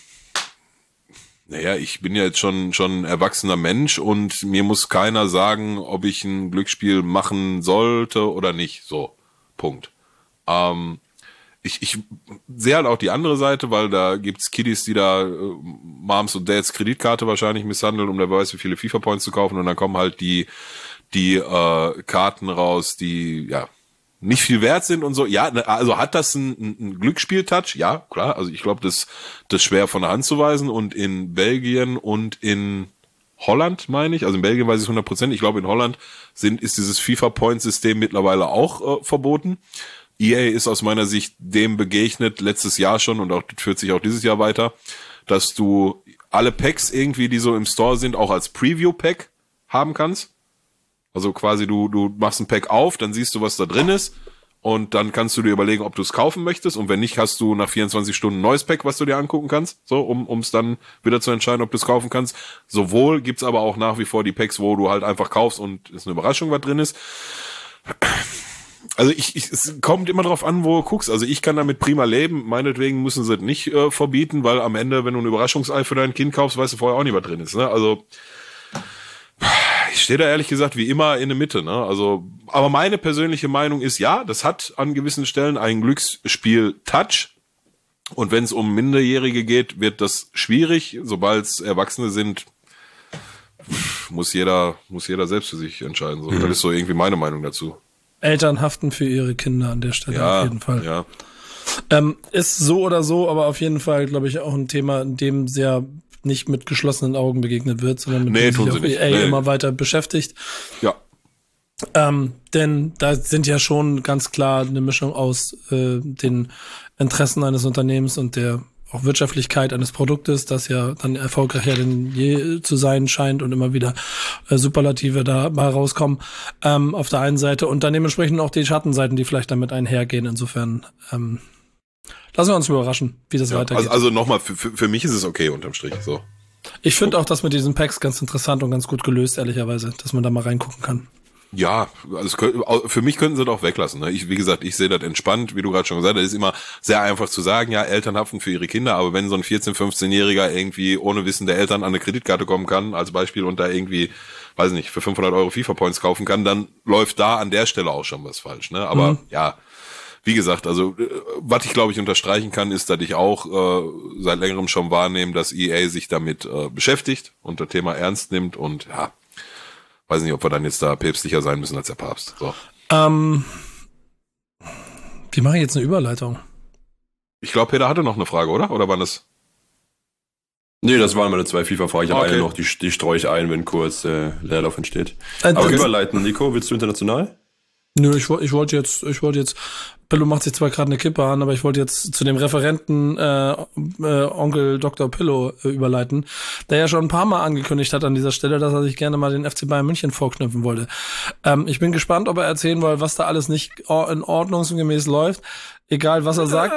naja, ich bin ja jetzt schon schon ein erwachsener Mensch und mir muss keiner sagen, ob ich ein Glücksspiel machen sollte oder nicht. So, Punkt. Ähm, ich ich sehe halt auch die andere Seite, weil da gibt's Kiddies, die da äh, Moms und Dads Kreditkarte wahrscheinlich misshandeln, um wer weiß wie viele FIFA-Points zu kaufen und dann kommen halt die die äh, Karten raus, die ja nicht viel wert sind und so. Ja, also hat das ein, ein Glücksspiel-Touch? Ja, klar. Also ich glaube, das das ist schwer von der Hand zu weisen. Und in Belgien und in Holland, meine ich, also in Belgien weiß ich hundert Prozent, ich glaube in Holland sind ist dieses FIFA-Point-System mittlerweile auch äh, verboten. E A ist aus meiner Sicht dem begegnet, letztes Jahr schon und auch das führt sich auch dieses Jahr weiter, dass du alle Packs irgendwie, die so im Store sind, auch als Preview-Pack haben kannst. Also quasi du du machst ein Pack auf, dann siehst du, was da drin ist und dann kannst du dir überlegen, ob du es kaufen möchtest und wenn nicht, hast du nach vierundzwanzig Stunden ein neues Pack, was du dir angucken kannst, so um um es dann wieder zu entscheiden, ob du es kaufen kannst. Sowohl gibt's aber auch nach wie vor die Packs, wo du halt einfach kaufst und ist eine Überraschung, was drin ist. Also ich, ich es kommt immer drauf an, wo du guckst. Also ich kann damit prima leben. Meinetwegen müssen sie es nicht äh, verbieten, weil am Ende, wenn du ein Überraschungsei für dein Kind kaufst, weißt du vorher auch nicht, was drin ist. Ne? Also ich stehe da ehrlich gesagt wie immer in der Mitte, ne? Also, aber meine persönliche Meinung ist, ja, das hat an gewissen Stellen einen Glücksspiel-Touch. Und wenn es um Minderjährige geht, wird das schwierig. Sobald es Erwachsene sind, muss jeder, muss jeder selbst für sich entscheiden. So, mhm. Das ist so irgendwie meine Meinung dazu. Eltern haften für ihre Kinder an der Stelle ja, auf jeden Fall. Ja. Ähm, ist so oder so, aber auf jeden Fall, glaube ich, auch ein Thema, in dem sehr nicht mit geschlossenen Augen begegnet wird, sondern mit nee, dem sich auch E A nee. immer weiter beschäftigt. Ja. Ähm, denn da sind ja schon ganz klar eine Mischung aus äh, den Interessen eines Unternehmens und der auch Wirtschaftlichkeit eines Produktes, das ja dann erfolgreicher denn je zu sein scheint und immer wieder äh, Superlative dabei rauskommen, ähm, auf der einen Seite und dann dementsprechend auch die Schattenseiten, die vielleicht damit einhergehen. Insofern ähm, lassen wir uns überraschen, wie das ja, weitergeht. Also, also nochmal, für, für, für mich ist es okay unterm Strich. So. Ich finde auch das mit diesen Packs ganz interessant und ganz gut gelöst, ehrlicherweise, dass man da mal reingucken kann. Ja, also für mich könnten sie das auch weglassen. Ne? Ich, wie gesagt, ich sehe das entspannt, wie du gerade schon gesagt hast. Das ist immer sehr einfach zu sagen, ja, Eltern haften für ihre Kinder, aber wenn so ein vierzehn-, fünfzehnjähriger irgendwie ohne Wissen der Eltern an eine Kreditkarte kommen kann, als Beispiel, und da irgendwie, weiß nicht, für fünfhundert Euro FIFA-Points kaufen kann, dann läuft da an der Stelle auch schon was falsch. Ne? Aber mhm. ja, wie gesagt, also was ich glaube ich unterstreichen kann, ist, dass ich auch äh, seit längerem schon wahrnehme, dass E A sich damit äh, beschäftigt und das Thema ernst nimmt und ja, weiß nicht, ob wir dann jetzt da päpstlicher sein müssen als der Papst. So. Ähm, wie mache ich jetzt eine Überleitung? Ich glaube, Peter hatte noch eine Frage, oder? Oder waren das? Nee, das waren meine zwei FIFA-Fragen. Ich habe okay. eine noch, die, die streue ich ein, wenn kurz äh, Leerlauf entsteht. Äh, Aber überleiten, Nico, willst du international? Nö, ich, ich wollte jetzt, ich wollte jetzt, Pillow macht sich zwar gerade eine Kippe an, aber ich wollte jetzt zu dem Referenten äh, äh, Onkel Doktor Pillow äh, überleiten, der ja schon ein paar Mal angekündigt hat an dieser Stelle, dass er sich gerne mal den F C Bayern München vorknüpfen wollte. Ähm, ich bin gespannt, ob er erzählen will, was da alles nicht in ordnungsgemäß läuft. Egal, was er sagt.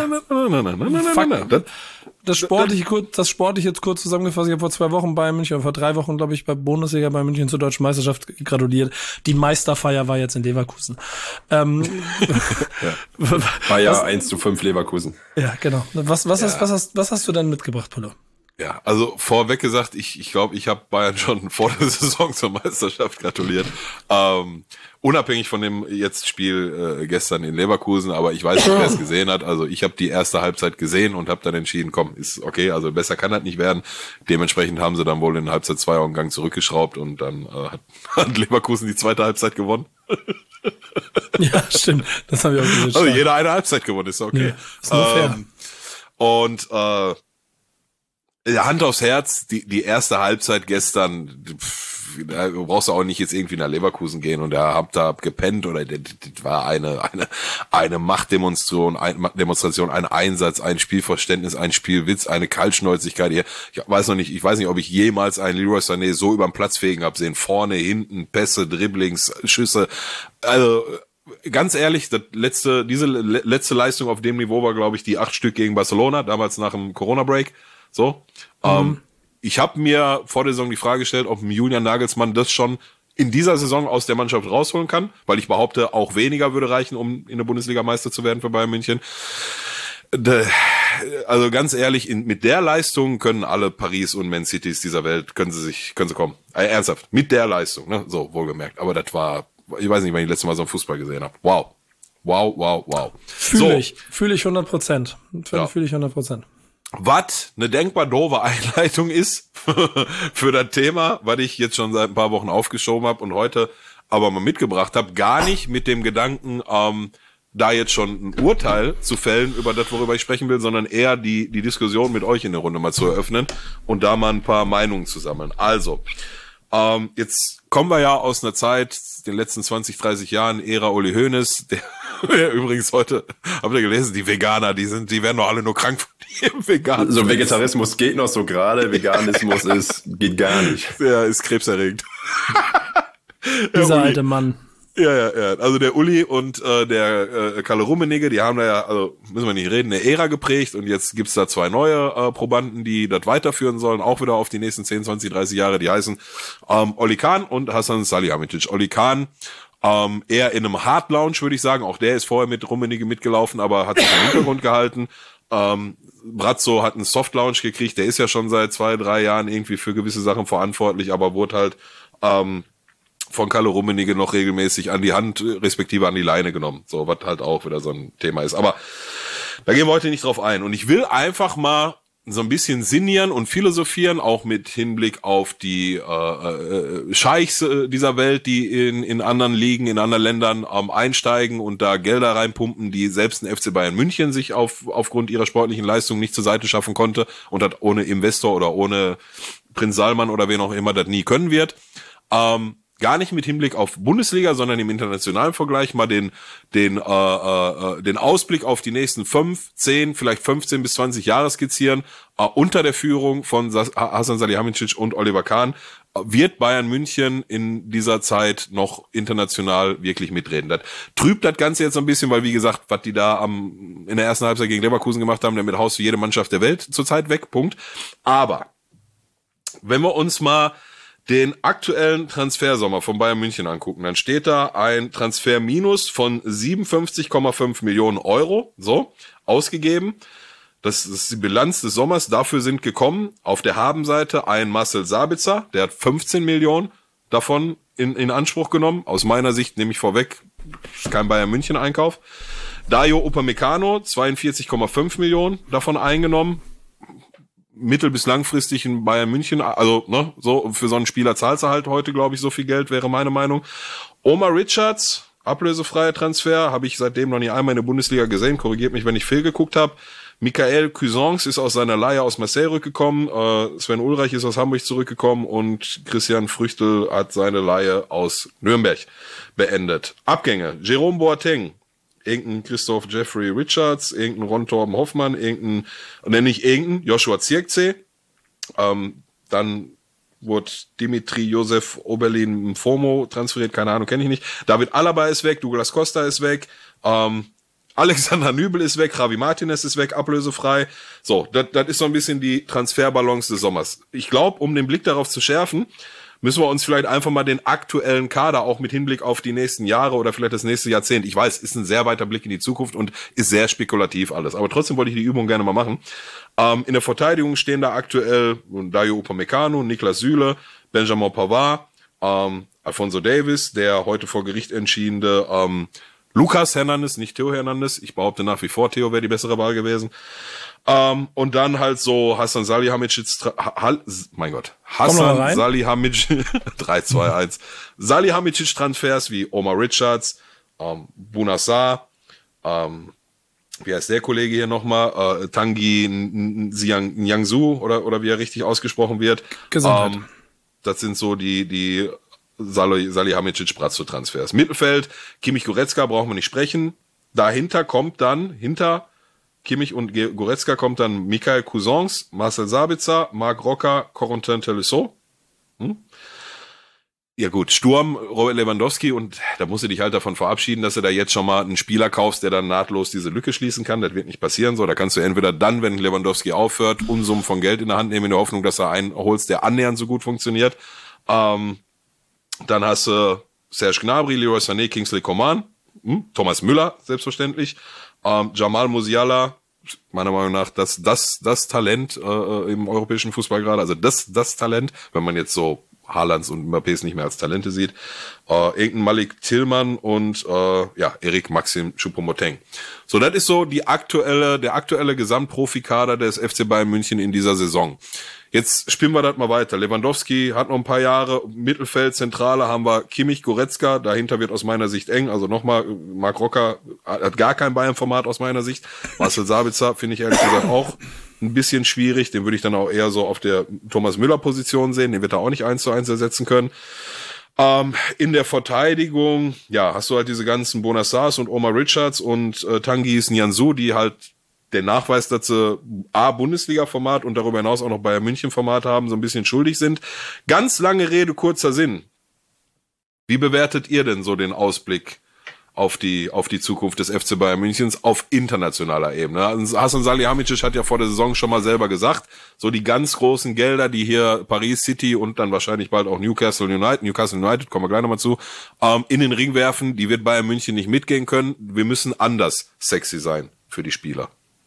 Fakt, das sportliche, das sportliche jetzt kurz zusammengefasst. Ich habe vor zwei Wochen bei München, vor drei Wochen, glaube ich, bei Bundesliga bei München zur Deutschen Meisterschaft gratuliert. Die Meisterfeier war jetzt in Leverkusen. Ähm, ja. War ja eins zu fünf Leverkusen. Ja, genau. Was, was, ja. Hast, was, hast, was hast du denn mitgebracht, Polo? Ja, also vorweg gesagt, ich ich glaube, ich habe Bayern schon vor der Saison zur Meisterschaft gratuliert. Ähm, unabhängig von dem jetzt Spiel äh, gestern in Leverkusen, aber ich weiß nicht, wer es gesehen hat. Also ich habe die erste Halbzeit gesehen und habe dann entschieden, komm, ist okay, also besser kann das nicht werden. Dementsprechend haben sie dann wohl in Halbzeit zwei auch einen Gang zurückgeschraubt und dann äh, hat, hat Leverkusen die zweite Halbzeit gewonnen. Ja, stimmt. Das habe ich auch gesehen. Also jeder eine Halbzeit gewonnen, ist okay. Nee, ist nur fair. Ähm, und äh, Hand aufs Herz, die die erste Halbzeit gestern, pff, da brauchst du auch nicht jetzt irgendwie nach Leverkusen gehen und da habt da gepennt oder das war eine eine eine Machtdemonstration, eine Demonstration, ein Einsatz, ein Spielverständnis, ein Spielwitz, eine Kaltschnäuzigkeit. Ich weiß noch nicht, ich weiß nicht, ob ich jemals einen Leroy Sané so über den Platz fegen habe sehen, vorne, hinten, Pässe, Dribblings, Schüsse. Also ganz ehrlich, das letzte diese letzte Leistung auf dem Niveau war, glaube ich, die acht Stück gegen Barcelona, damals nach dem Corona-Break. So, mhm. ähm, ich habe mir vor der Saison die Frage gestellt, ob Julian Nagelsmann das schon in dieser Saison aus der Mannschaft rausholen kann, weil ich behaupte, auch weniger würde reichen, um in der Bundesliga Meister zu werden für Bayern München. De, also ganz ehrlich, in, mit der Leistung können alle Paris und Man Cities dieser Welt, können sie sich, können sie kommen. Äh, ernsthaft, mit der Leistung, ne? So, wohlgemerkt. Aber das war, ich weiß nicht, wann ich das letzte Mal so einen Fußball gesehen habe. Wow. Wow, wow, wow. Fühle so. ich, fühle ich hundert Prozent. Fühle Ja. ich hundert Prozent. Was eine denkbar doofe Einleitung ist für das Thema, was ich jetzt schon seit ein paar Wochen aufgeschoben habe und heute aber mal mitgebracht habe, gar nicht mit dem Gedanken, ähm, da jetzt schon ein Urteil zu fällen über das, worüber ich sprechen will, sondern eher die die Diskussion mit euch in der Runde mal zu eröffnen und da mal ein paar Meinungen zu sammeln. Also, ähm, jetzt kommen wir ja aus einer Zeit, den letzten zwanzig, dreißig Jahren, Ära Uli Hoeneß, der, der übrigens heute, habt ihr gelesen, die Veganer, die sind, die werden doch alle nur krank von ihrem Veganen. So Vegetarismus geht noch so gerade, Veganismus ist, geht gar nicht. Ja, ist krebserregend. Dieser Uli. alte Mann. Ja, ja, ja. Also der Uli und äh, der äh, Kalle Rummenigge, die haben da ja, also müssen wir nicht reden, eine Ära geprägt und jetzt gibt's da zwei neue äh, Probanden, die das weiterführen sollen, auch wieder auf die nächsten zehn, zwanzig, dreißig Jahre, die heißen ähm, Oli Kahn und Hasan Salihamidzic. Oli Kahn ähm, eher in einem Hard Lounge, würde ich sagen, auch der ist vorher mit Rummenigge mitgelaufen, aber hat sich im Hintergrund gehalten. Ähm, Brazzo hat einen Soft Lounge gekriegt, der ist ja schon seit zwei, drei Jahren irgendwie für gewisse Sachen verantwortlich, aber wurde halt ähm, von Kalle Rummenigge noch regelmäßig an die Hand, respektive an die Leine genommen. So, was halt auch wieder so ein Thema ist. Aber da gehen wir heute nicht drauf ein. Und ich will einfach mal so ein bisschen sinnieren und philosophieren, auch mit Hinblick auf die äh, äh, Scheichs äh, dieser Welt, die in in anderen Ligen, in anderen Ländern ähm, einsteigen und da Gelder reinpumpen, die selbst ein F C Bayern München sich auf aufgrund ihrer sportlichen Leistung nicht zur Seite schaffen konnte und das ohne Investor oder ohne Prinz Salman oder wen auch immer das nie können wird. Ähm, Gar nicht mit Hinblick auf Bundesliga, sondern im internationalen Vergleich mal den den äh, äh, den Ausblick auf die nächsten fünf, zehn, vielleicht fünfzehn bis zwanzig Jahre skizzieren. Äh, unter der Führung von Hasan Salihamidzic und Oliver Kahn äh, wird Bayern München in dieser Zeit noch international wirklich mitreden. Das trübt das Ganze jetzt so ein bisschen, weil wie gesagt, was die da am in der ersten Halbzeit gegen Leverkusen gemacht haben, damit haust du jede Mannschaft der Welt zurzeit weg. Punkt. Aber wenn wir uns mal den aktuellen Transfersommer von Bayern München angucken, dann steht da ein Transferminus von siebenundfünfzig Komma fünf Millionen Euro, so, ausgegeben. Das ist die Bilanz des Sommers. Dafür sind gekommen auf der Habenseite ein Marcel Sabitzer, der hat fünfzehn Millionen davon in, in Anspruch genommen. Aus meiner Sicht nehme ich vorweg, kein Bayern München Einkauf. Dayo Upamecano, zweiundvierzig Komma fünf Millionen davon eingenommen. Mittel- bis langfristig in Bayern München, also ne, so für so einen Spieler zahlst du halt heute, glaube ich, so viel Geld, wäre meine Meinung. Omar Richards, ablösefreier Transfer, habe ich seitdem noch nie einmal in der Bundesliga gesehen, korrigiert mich, wenn ich fehlgeguckt habe. Michael Cuisance ist aus seiner Leihe aus Marseille rückgekommen, äh, Sven Ulreich ist aus Hamburg zurückgekommen und Christian Früchtel hat seine Leihe aus Nürnberg beendet. Abgänge, Jerome Boateng, irgendein Christoph Jeffrey Richards, irgendein Ron Torben Hoffmann, irgendein, nenne ich irgendein, Joshua Zirkzee, ähm, dann wurde Dimitri Josef Oberlin Mfomo transferiert, keine Ahnung, kenne ich nicht, David Alaba ist weg, Douglas Costa ist weg, ähm, Alexander Nübel ist weg, Javi Martinez ist weg, ablösefrei, so, das ist so ein bisschen die Transferbalance des Sommers. Ich glaube, um den Blick darauf zu schärfen, müssen wir uns vielleicht einfach mal den aktuellen Kader auch mit Hinblick auf die nächsten Jahre oder vielleicht das nächste Jahrzehnt. Ich weiß, ist ein sehr weiter Blick in die Zukunft und ist sehr spekulativ alles. Aber trotzdem wollte ich die Übung gerne mal machen. Ähm, in der Verteidigung stehen da aktuell Dayo Upamecano, Niklas Süle, Benjamin Pavard, ähm, Alphonso Davies, der heute vor Gericht entschiedene ähm, Lucas Hernandez, nicht Theo Hernandez. Ich behaupte nach wie vor, Theo wäre die bessere Wahl gewesen. Ähm, und dann halt so Hasan Salihamidzic, ha, mein Gott, Hasan Salihamidzic, drei, zwei, eins, Salihamidzic Transfers wie Omar Richards, ähm, Bouna Sarr, ähm, wie heißt der Kollege hier nochmal, äh, Tanguy Niangsu oder, oder wie er richtig ausgesprochen wird. Gesundheit. Ähm, das sind so die, die Salihamidzic-Brazzo-Transfers. Mittelfeld, Kimmich Goretzka brauchen wir nicht sprechen. Dahinter kommt dann, hinter Kimmich und Goretzka kommt dann Michael Cousins, Marcel Sabitzer, Marc Roca, Corentin Tolisso. Hm? Ja gut, Sturm, Robert Lewandowski, und da musst du dich halt davon verabschieden, dass du da jetzt schon mal einen Spieler kaufst, der dann nahtlos diese Lücke schließen kann. Das wird nicht passieren. So, da kannst du entweder dann, wenn Lewandowski aufhört, Unsummen von Geld in der Hand nehmen, in der Hoffnung, dass du einen holst, der annähernd so gut funktioniert. Ähm, dann hast du Serge Gnabry, Leroy Sané, Kingsley Coman, hm? Thomas Müller, selbstverständlich. Ähm, Jamal Musiala, meiner Meinung nach das das das Talent äh, im europäischen Fußball gerade, also das das Talent, wenn man jetzt so Haalands und Mbappés nicht mehr als Talente sieht. Äh, irgendein Malik Tillmann und äh, ja Eric Maxim Choupo-Moting. So, das ist so die aktuelle der aktuelle Gesamtprofikader des F C Bayern München in dieser Saison. Jetzt spielen wir das mal weiter. Lewandowski hat noch ein paar Jahre. Mittelfeld, Zentrale haben wir Kimmich, Goretzka. Dahinter wird aus meiner Sicht eng. Also nochmal, Marc Roca hat gar kein Bayern-Format aus meiner Sicht. Marcel Sabitzer finde ich ehrlich gesagt auch ein bisschen schwierig. Den würde ich dann auch eher so auf der Thomas Müller-Position sehen. Den wird er auch nicht eins zu eins ersetzen können. Ähm, in der Verteidigung, ja, hast du halt diese ganzen Bouna Sarrs und Omar Richards und äh, Tanguy Niangsu, die halt der Nachweis, dass sie A, Bundesliga-Format und darüber hinaus auch noch Bayern München-Format haben, so ein bisschen schuldig sind. Ganz lange Rede, kurzer Sinn. Wie bewertet ihr denn so den Ausblick auf die auf die Zukunft des F C Bayern Münchens auf internationaler Ebene? Hasan Salihamidzic hat ja vor der Saison schon mal selber gesagt, so die ganz großen Gelder, die hier Paris City und dann wahrscheinlich bald auch Newcastle United, Newcastle United, kommen wir gleich nochmal zu, ähm, in den Ring werfen, die wird Bayern München nicht mitgehen können. Wir müssen anders sexy sein für die Spieler.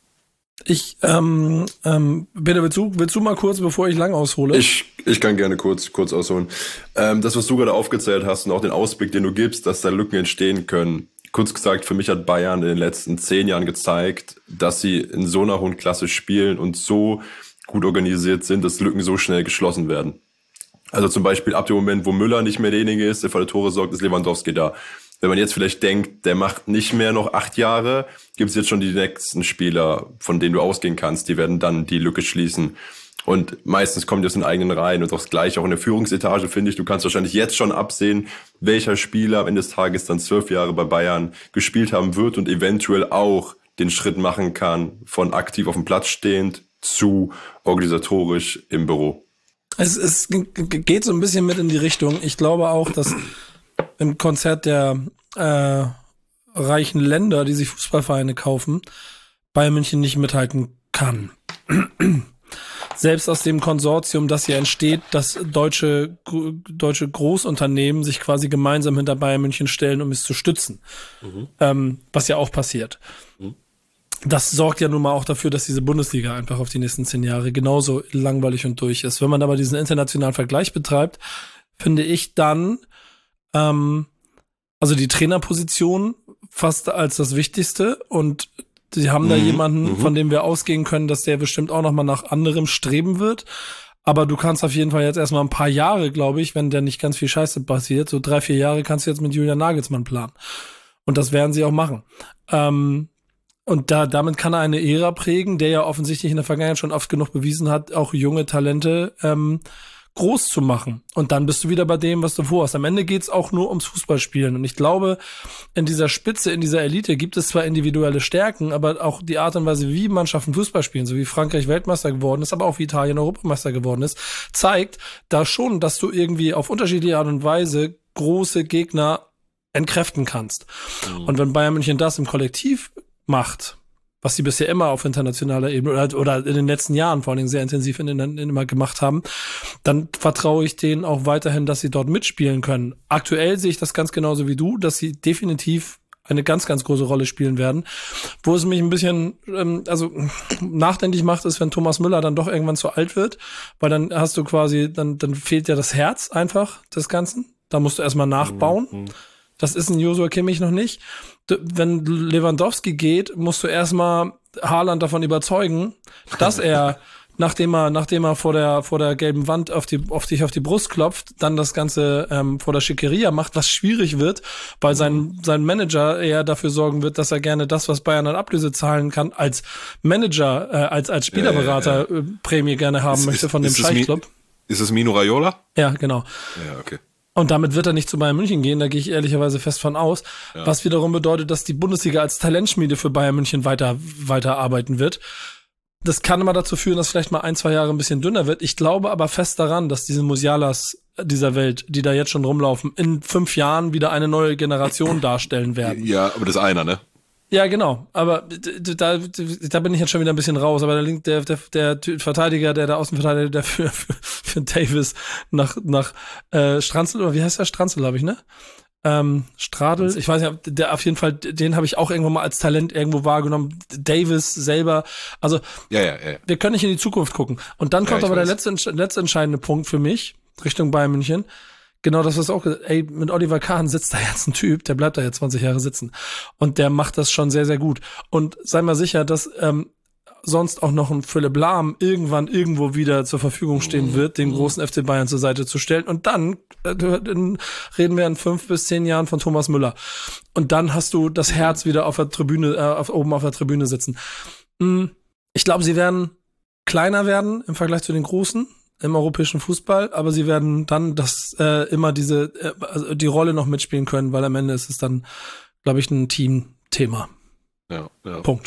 Ich, ähm, ähm, bitte, willst du, willst du mal kurz, bevor ich lang aushole? Ich, ich kann gerne kurz, kurz ausholen. Ähm, das, was du gerade aufgezählt hast und auch den Ausblick, den du gibst, dass da Lücken entstehen können. Kurz gesagt, für mich hat Bayern in den letzten zehn Jahren gezeigt, dass sie in so einer hohen Klasse spielen und so gut organisiert sind, dass Lücken so schnell geschlossen werden. Also zum Beispiel ab dem Moment, wo Müller nicht mehr derjenige ist, der für die Tore sorgt, ist Lewandowski da. Wenn man jetzt vielleicht denkt, der macht nicht mehr noch acht Jahre, gibt es jetzt schon die nächsten Spieler, von denen du ausgehen kannst, die werden dann die Lücke schließen. Und meistens kommt das in eigenen Reihen und das Gleiche auch in der Führungsetage, finde ich. Du kannst wahrscheinlich jetzt schon absehen, welcher Spieler am Ende des Tages dann zwölf Jahre bei Bayern gespielt haben wird und eventuell auch den Schritt machen kann, von aktiv auf dem Platz stehend zu organisatorisch im Büro. Es, es geht so ein bisschen mit in die Richtung. Ich glaube auch, dass im Konzert der äh, reichen Länder, die sich Fußballvereine kaufen, Bayern München nicht mithalten kann. Selbst aus dem Konsortium, das hier entsteht, dass deutsche deutsche Großunternehmen sich quasi gemeinsam hinter Bayern München stellen, um es zu stützen. Mhm. Ähm, was ja auch passiert. Mhm. Das sorgt ja nun mal auch dafür, dass diese Bundesliga einfach auf die nächsten zehn Jahre genauso langweilig und durch ist. Wenn man aber diesen internationalen Vergleich betreibt, finde ich dann ähm, also die Trainerposition fast als das Wichtigste, und sie haben mhm. da jemanden, mhm. von dem wir ausgehen können, dass der bestimmt auch nochmal nach anderem streben wird. Aber du kannst auf jeden Fall jetzt erstmal ein paar Jahre, glaube ich, wenn der nicht ganz viel Scheiße passiert, so drei, vier Jahre kannst du jetzt mit Julian Nagelsmann planen. Und das werden sie auch machen. Ähm, und da damit kann er eine Ära prägen, der ja offensichtlich in der Vergangenheit schon oft genug bewiesen hat, auch junge Talente ähm, groß zu machen. Und dann bist du wieder bei dem, was du vorhast. Am Ende geht's auch nur ums Fußballspielen. Und ich glaube, in dieser Spitze, in dieser Elite gibt es zwar individuelle Stärken, aber auch die Art und Weise, wie Mannschaften Fußball spielen, so wie Frankreich Weltmeister geworden ist, aber auch wie Italien Europameister geworden ist, zeigt da schon, dass du irgendwie auf unterschiedliche Art und Weise große Gegner entkräften kannst. Mhm. Und wenn Bayern München das im Kollektiv macht, was sie bisher immer auf internationaler Ebene oder, oder in den letzten Jahren vor allen Dingen sehr intensiv in, in, in immer gemacht haben, dann vertraue ich denen auch weiterhin, dass sie dort mitspielen können. Aktuell sehe ich das ganz genauso wie du, dass sie definitiv eine ganz, ganz große Rolle spielen werden. Wo es mich ein bisschen ähm, also nachdenklich macht, ist, wenn Thomas Müller dann doch irgendwann zu alt wird, weil dann hast du quasi, dann, dann fehlt ja das Herz einfach des Ganzen. Da musst du erstmal nachbauen. Mhm. Das ist ein Joshua Kimmich noch nicht. Wenn Lewandowski geht, musst du erstmal Haaland davon überzeugen, dass er, nachdem er, nachdem er vor der, vor der gelben Wand auf die, auf dich auf die Brust klopft, dann das Ganze ähm, vor der Schickeria macht, was schwierig wird, weil sein, sein Manager eher dafür sorgen wird, dass er gerne das, was Bayern an Ablöse zahlen kann, als Manager, äh, als, als Spielerberater ja, ja, ja. Prämie gerne haben ist, möchte von ist, dem Scheichclub. Ist es Mino Raiola? Ja, genau. Ja, okay. Und damit wird er nicht zu Bayern München gehen, da gehe ich ehrlicherweise fest von aus, ja. Was wiederum bedeutet, dass die Bundesliga als Talentschmiede für Bayern München weiter, weiter arbeiten wird. Das kann immer dazu führen, dass vielleicht mal ein, zwei Jahre ein bisschen dünner wird. Ich glaube aber fest daran, dass diese Musialas dieser Welt, die da jetzt schon rumlaufen, in fünf Jahren wieder eine neue Generation darstellen werden. Ja, aber das ist einer, ne? Ja, genau. Aber da, da bin ich jetzt schon wieder ein bisschen raus. Aber der, der, der, der Verteidiger, der, der Außenverteidiger, der für, für, für Davis nach, nach äh, Stranzel, oder wie heißt der? Stranzel, glaube ich, ne? Ähm, Stradl, ich weiß nicht, der auf jeden Fall, den habe ich auch irgendwo mal als Talent irgendwo wahrgenommen. Davis selber, also ja, ja, ja. Wir können nicht in die Zukunft gucken. Und dann kommt ja, aber weiß. der letzte, letzte entscheidende Punkt für mich, Richtung Bayern München. Genau, das was auch, ey, mit Oliver Kahn sitzt da jetzt ein Typ, der bleibt da jetzt zwanzig Jahre sitzen. Und der macht das schon sehr, sehr gut. Und sei mal sicher, dass ähm, sonst auch noch ein Philipp Lahm irgendwann irgendwo wieder zur Verfügung stehen wird, den großen F C Bayern zur Seite zu stellen. Und dann, äh, dann reden wir in fünf bis zehn Jahren von Thomas Müller. Und dann hast du das Herz wieder auf der Tribüne, äh, auf, oben auf der Tribüne sitzen. Ich glaube, sie werden kleiner werden im Vergleich zu den Großen im europäischen Fußball, aber sie werden dann das äh, immer diese äh, also die Rolle noch mitspielen können, weil am Ende ist es dann, glaube ich, ein Teamthema. Ja, ja. Punkt.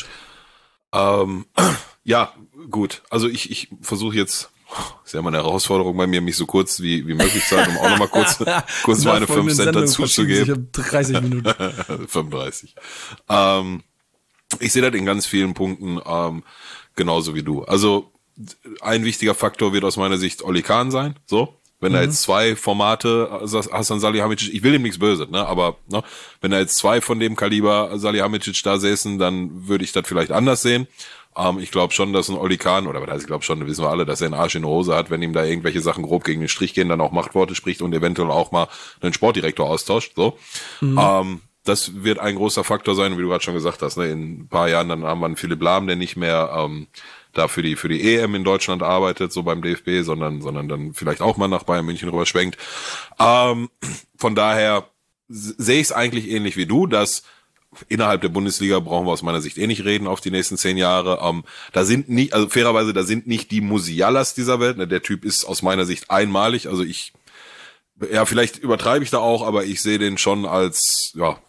Ähm, ja, gut. Also ich ich versuche jetzt, ist ja immer eine Herausforderung bei mir, mich so kurz wie wie möglich zu halten, um auch nochmal kurz kurz meine fünf Cent dazuzugeben. dreißig Minuten. fünfunddreißig. Ähm, ich sehe das in ganz vielen Punkten ähm, genauso wie du. Also ein wichtiger Faktor wird aus meiner Sicht Oli Kahn sein, so. Wenn mhm. da jetzt zwei Formate, Hasan Salihamidzic, ich will ihm nichts Böses, ne, aber ne, wenn da jetzt zwei von dem Kaliber Salihamidzic da säßen, dann würde ich das vielleicht anders sehen. Ähm, ich glaube schon, dass ein Oli Kahn, oder was heißt, ich glaube schon, wissen wir alle, dass er einen Arsch in der Hose hat, wenn ihm da irgendwelche Sachen grob gegen den Strich gehen, dann auch Machtworte spricht und eventuell auch mal einen Sportdirektor austauscht, so. Mhm. Ähm, das wird ein großer Faktor sein, wie du gerade schon gesagt hast, ne, in ein paar Jahren dann haben wir einen Philipp Lahm, der nicht mehr ähm, da für die für die E M in Deutschland arbeitet, so beim D F B, sondern sondern dann vielleicht auch mal nach Bayern München rüber schwenkt. Ähm, von daher sehe ich es eigentlich ähnlich wie du, dass innerhalb der Bundesliga brauchen wir aus meiner Sicht eh nicht reden auf die nächsten zehn Jahre. Ähm, da sind nicht, also fairerweise, da sind nicht die Musialas dieser Welt. Ne? Der Typ ist aus meiner Sicht einmalig. Also ich, ja, vielleicht übertreibe ich da auch, aber ich sehe den schon als, ja,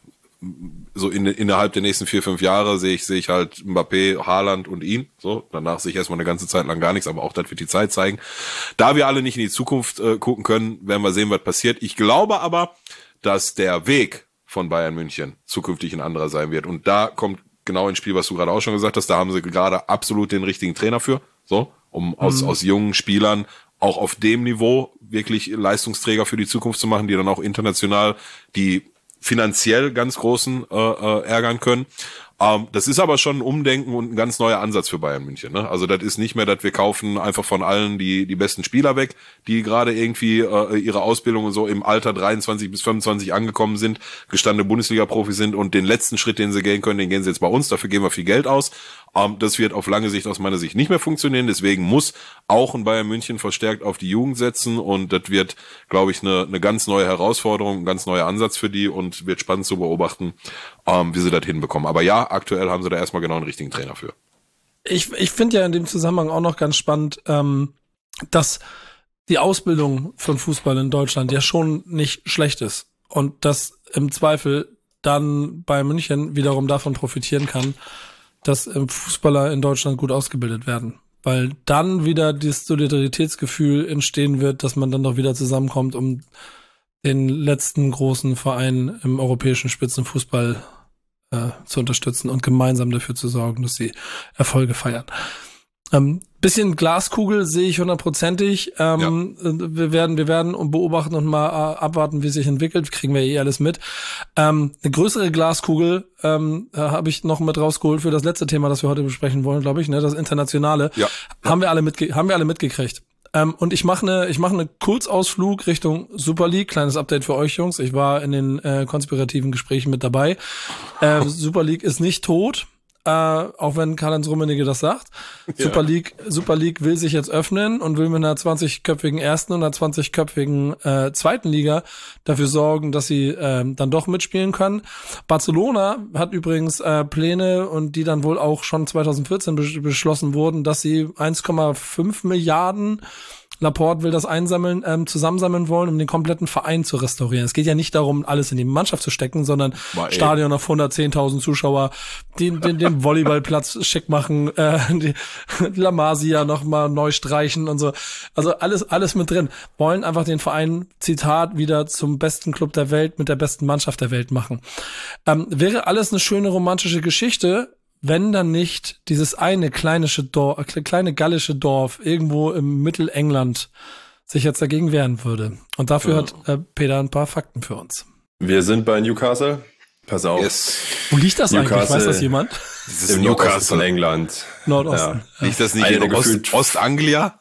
so in, innerhalb der nächsten vier, fünf Jahre sehe ich, sehe ich halt Mbappé, Haaland und ihn. So, danach sehe ich erstmal eine ganze Zeit lang gar nichts, aber auch das wird die Zeit zeigen. Da wir alle nicht in die Zukunft äh, gucken können, werden wir sehen, was passiert. Ich glaube aber, dass der Weg von Bayern München zukünftig ein anderer sein wird. Und da kommt genau ins Spiel, was du gerade auch schon gesagt hast. Da haben sie gerade absolut den richtigen Trainer für. So, um aus, mhm. aus jungen Spielern auch auf dem Niveau wirklich Leistungsträger für die Zukunft zu machen, die dann auch international die finanziell ganz großen äh, äh, ärgern können. Ähm, das ist aber schon ein Umdenken und ein ganz neuer Ansatz für Bayern München. Ne? Also das ist nicht mehr, dass wir kaufen einfach von allen die die besten Spieler weg, die gerade irgendwie äh, ihre Ausbildung und so im Alter dreiundzwanzig bis fünfundzwanzig angekommen sind, gestandene Bundesliga-Profis sind und den letzten Schritt, den sie gehen können, den gehen sie jetzt bei uns. Dafür geben wir viel Geld aus. Ähm, das wird auf lange Sicht aus meiner Sicht nicht mehr funktionieren. Deswegen muss auch ein Bayern München verstärkt auf die Jugend setzen und das wird, glaube ich, eine eine ganz neue Herausforderung, ein ganz neuer Ansatz für die und wird spannend zu beobachten, ähm, wie sie das hinbekommen. Aber ja, aktuell haben sie da erstmal genau einen richtigen Trainer für. Ich, ich finde ja in dem Zusammenhang auch noch ganz spannend, ähm, dass die Ausbildung von Fußball in Deutschland ja schon nicht schlecht ist und dass im Zweifel dann bei München wiederum davon profitieren kann, dass ähm, Fußballer in Deutschland gut ausgebildet werden. Weil dann wieder das Solidaritätsgefühl entstehen wird, dass man dann doch wieder zusammenkommt, um den letzten großen Verein im europäischen Spitzenfußball äh, zu unterstützen und gemeinsam dafür zu sorgen, dass sie Erfolge feiern. Ähm, bisschen Glaskugel sehe ich hundertprozentig. Ähm, ja. Wir werden, wir werden und beobachten und mal äh, abwarten, wie sich entwickelt. Kriegen wir eh alles mit. Ähm, eine größere Glaskugel ähm, habe ich noch mit rausgeholt für das letzte Thema, das wir heute besprechen wollen, glaube ich, ne, das Internationale. Ja. Haben wir alle mitge- haben wir alle mitgekriegt. Ähm, und ich mache eine, ich mache eine Kurzausflug Richtung Super League. Kleines Update für euch, Jungs. Ich war in den äh, konspirativen Gesprächen mit dabei. Äh, Super League ist nicht tot. Äh, auch wenn Karl-Heinz Rummenigge das sagt. Ja. Super League, Super League will sich jetzt öffnen und will mit einer zwanzigköpfigen ersten und einer zwanzigköpfigen äh, zweiten Liga dafür sorgen, dass sie äh, dann doch mitspielen können. Barcelona hat übrigens äh, Pläne und die dann wohl auch schon zwanzig vierzehn be- beschlossen wurden, dass sie eins Komma fünf Milliarden Laporte will das einsammeln, ähm, zusammensammeln wollen, um den kompletten Verein zu restaurieren. Es geht ja nicht darum, alles in die Mannschaft zu stecken, sondern Boah, Stadion auf hundertzehntausend Zuschauer, den, den, den Volleyballplatz schick machen, äh, die La Masia nochmal neu streichen und so. Also alles, alles mit drin. Wollen einfach den Verein, Zitat, wieder zum besten Club der Welt mit der besten Mannschaft der Welt machen. Ähm, wäre alles eine schöne romantische Geschichte, wenn dann nicht dieses eine kleinische Dorf, kleine gallische Dorf irgendwo im Mittelengland sich jetzt dagegen wehren würde. Und dafür ja. hat äh, Peter ein paar Fakten für uns. Wir sind bei Newcastle. Pass auf. Yes. Wo liegt das Newcastle, eigentlich? Weiß das jemand? Das ist im Newcastle von England. Nordosten. Ja. Liegt das nicht Eine in Ost- Ostanglia?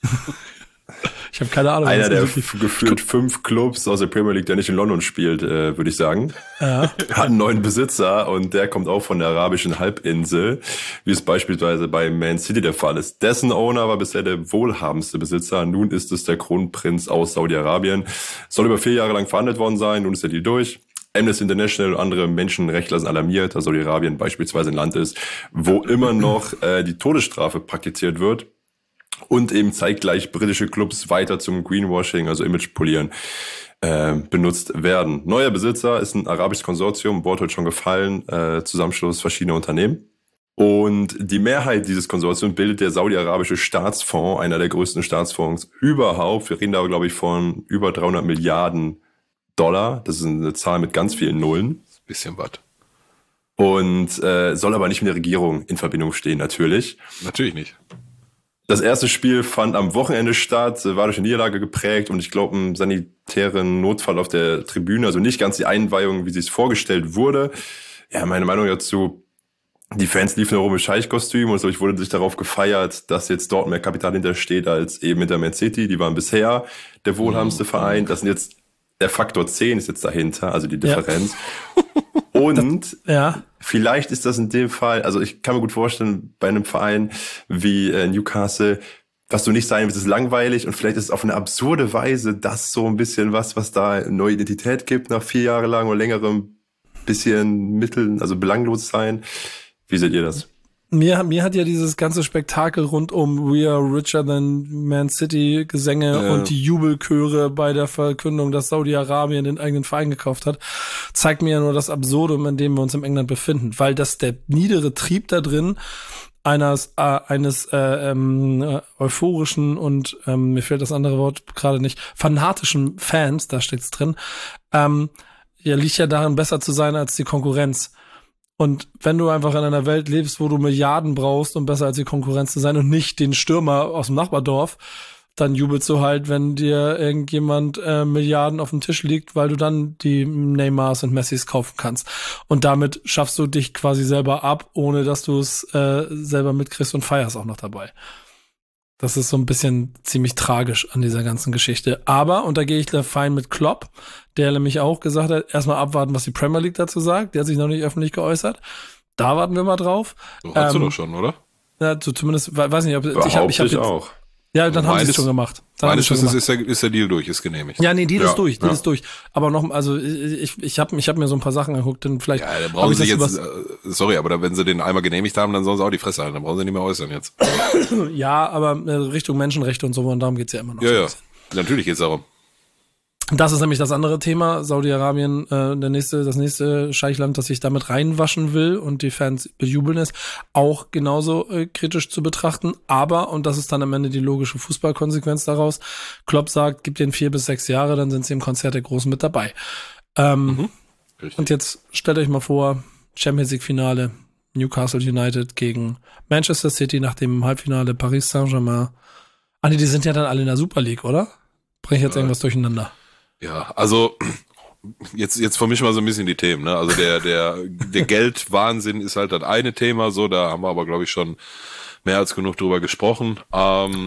Ich habe keine Ahnung. Einer der f- gefühlt fünf Clubs aus der Premier League, der nicht in London spielt, äh, würde ich sagen. Ja. Hat einen neuen Besitzer und der kommt auch von der arabischen Halbinsel, wie es beispielsweise bei Man City der Fall ist. Dessen Owner war bisher der wohlhabendste Besitzer. Nun ist es der Kronprinz aus Saudi-Arabien. Soll über vier Jahre lang verhandelt worden sein. Nun ist der Deal durch. Amnesty International und andere Menschenrechtler sind alarmiert, dass Saudi-Arabien beispielsweise ein Land ist, wo immer noch äh, die Todesstrafe praktiziert wird. Und eben zeitgleich britische Clubs weiter zum Greenwashing, also Image polieren, äh, benutzt werden. Neuer Besitzer ist ein arabisches Konsortium, Wort heute schon gefallen, äh, Zusammenschluss verschiedener Unternehmen. Und die Mehrheit dieses Konsortiums bildet der saudi-arabische Staatsfonds, einer der größten Staatsfonds überhaupt. Wir reden da, glaube ich, von über dreihundert Milliarden Dollar. Das ist eine Zahl mit ganz vielen Nullen. Bisschen was. Und äh, soll aber nicht mit der Regierung in Verbindung stehen, natürlich. Natürlich nicht. Das erste Spiel fand am Wochenende statt, war durch eine Niederlage geprägt und ich glaube einen sanitären Notfall auf der Tribüne, also nicht ganz die Einweihung, wie sie es vorgestellt wurde. Ja, meine Meinung dazu, die Fans liefen herum mit Scheichkostüm und so, ich wurde sich darauf gefeiert, dass jetzt dort mehr Kapital hintersteht als eben hinter Man City. Die waren bisher der wohlhabendste Verein. Das sind jetzt, der Faktor zehn ist jetzt dahinter, also die Differenz. Ja. Und ja. Vielleicht ist das in dem Fall, also ich kann mir gut vorstellen, bei einem Verein wie äh, Newcastle, was du nicht sein willst, ist langweilig und vielleicht ist es auf eine absurde Weise das so ein bisschen was, was da neue Identität gibt nach vier Jahre lang oder längerem bisschen Mitteln, also belanglos sein. Wie seht ihr das? Mir, mir hat ja dieses ganze Spektakel rund um We Are Richer Than Man City Gesänge ja. und die Jubelchöre bei der Verkündung, dass Saudi-Arabien den eigenen Verein gekauft hat, zeigt mir ja nur das Absurdum, in dem wir uns im England befinden, weil das der niedere Trieb da drin eines, äh, eines äh, ähm, euphorischen und ähm, mir fehlt das andere Wort gerade nicht, fanatischen Fans, da steht's drin, ähm, ja, liegt ja darin, besser zu sein als die Konkurrenz. Und wenn du einfach in einer Welt lebst, wo du Milliarden brauchst, um besser als die Konkurrenz zu sein und nicht den Stürmer aus dem Nachbardorf, dann jubelst du halt, wenn dir irgendjemand äh, Milliarden auf dem Tisch liegt, weil du dann die Neymars und Messis kaufen kannst. Und damit schaffst du dich quasi selber ab, ohne dass du es äh, selber mitkriegst und feierst auch noch dabei. Das ist so ein bisschen ziemlich tragisch an dieser ganzen Geschichte. Aber, und da gehe ich da fein mit Klopp, der nämlich auch gesagt hat, erstmal abwarten, was die Premier League dazu sagt. Der hat sich noch nicht öffentlich geäußert. Da warten wir mal drauf. So hast ähm, du doch schon, oder? Ja, so zumindest, weiß nicht, ob Behaupte ich habe ich hab ich auch. Ja, dann haben sie es schon gemacht. Dann meines Wissens ist der, ist der Deal durch, ist genehmigt. Ja, nee, Deal ja, ist durch, Deal ja. ist durch. Aber noch, also ich ich habe ich hab mir so ein paar Sachen angeguckt, dann vielleicht. Ja, dann brauchen sie jetzt, äh, sorry, aber da, wenn sie den einmal genehmigt haben, dann sollen sie auch die Fresse halten, dann brauchen sie nicht mehr äußern jetzt. Ja, aber äh, Richtung Menschenrechte und so, und darum geht's ja immer noch. Ja, so ja, natürlich geht's darum. Das ist nämlich das andere Thema. Saudi-Arabien, äh, der nächste, das nächste Scheichland, das sich damit reinwaschen will und die Fans bejubeln es, auch genauso äh, kritisch zu betrachten. Aber, und das ist dann am Ende die logische Fußballkonsequenz daraus, Klopp sagt, gib denen vier bis sechs Jahre, dann sind sie im Konzert der Großen mit dabei. Ähm, mhm. Und jetzt stellt euch mal vor, Champions League Finale, Newcastle United gegen Manchester City nach dem Halbfinale Paris Saint-Germain. Ah nee, die sind ja dann alle in der Super League, oder? Bring ich jetzt ja. irgendwas durcheinander? Ja, also jetzt jetzt vermischen wir so ein bisschen die Themen, ne? Also der der der Geldwahnsinn ist halt das eine Thema, so, da haben wir aber glaube ich schon mehr als genug drüber gesprochen. Ähm,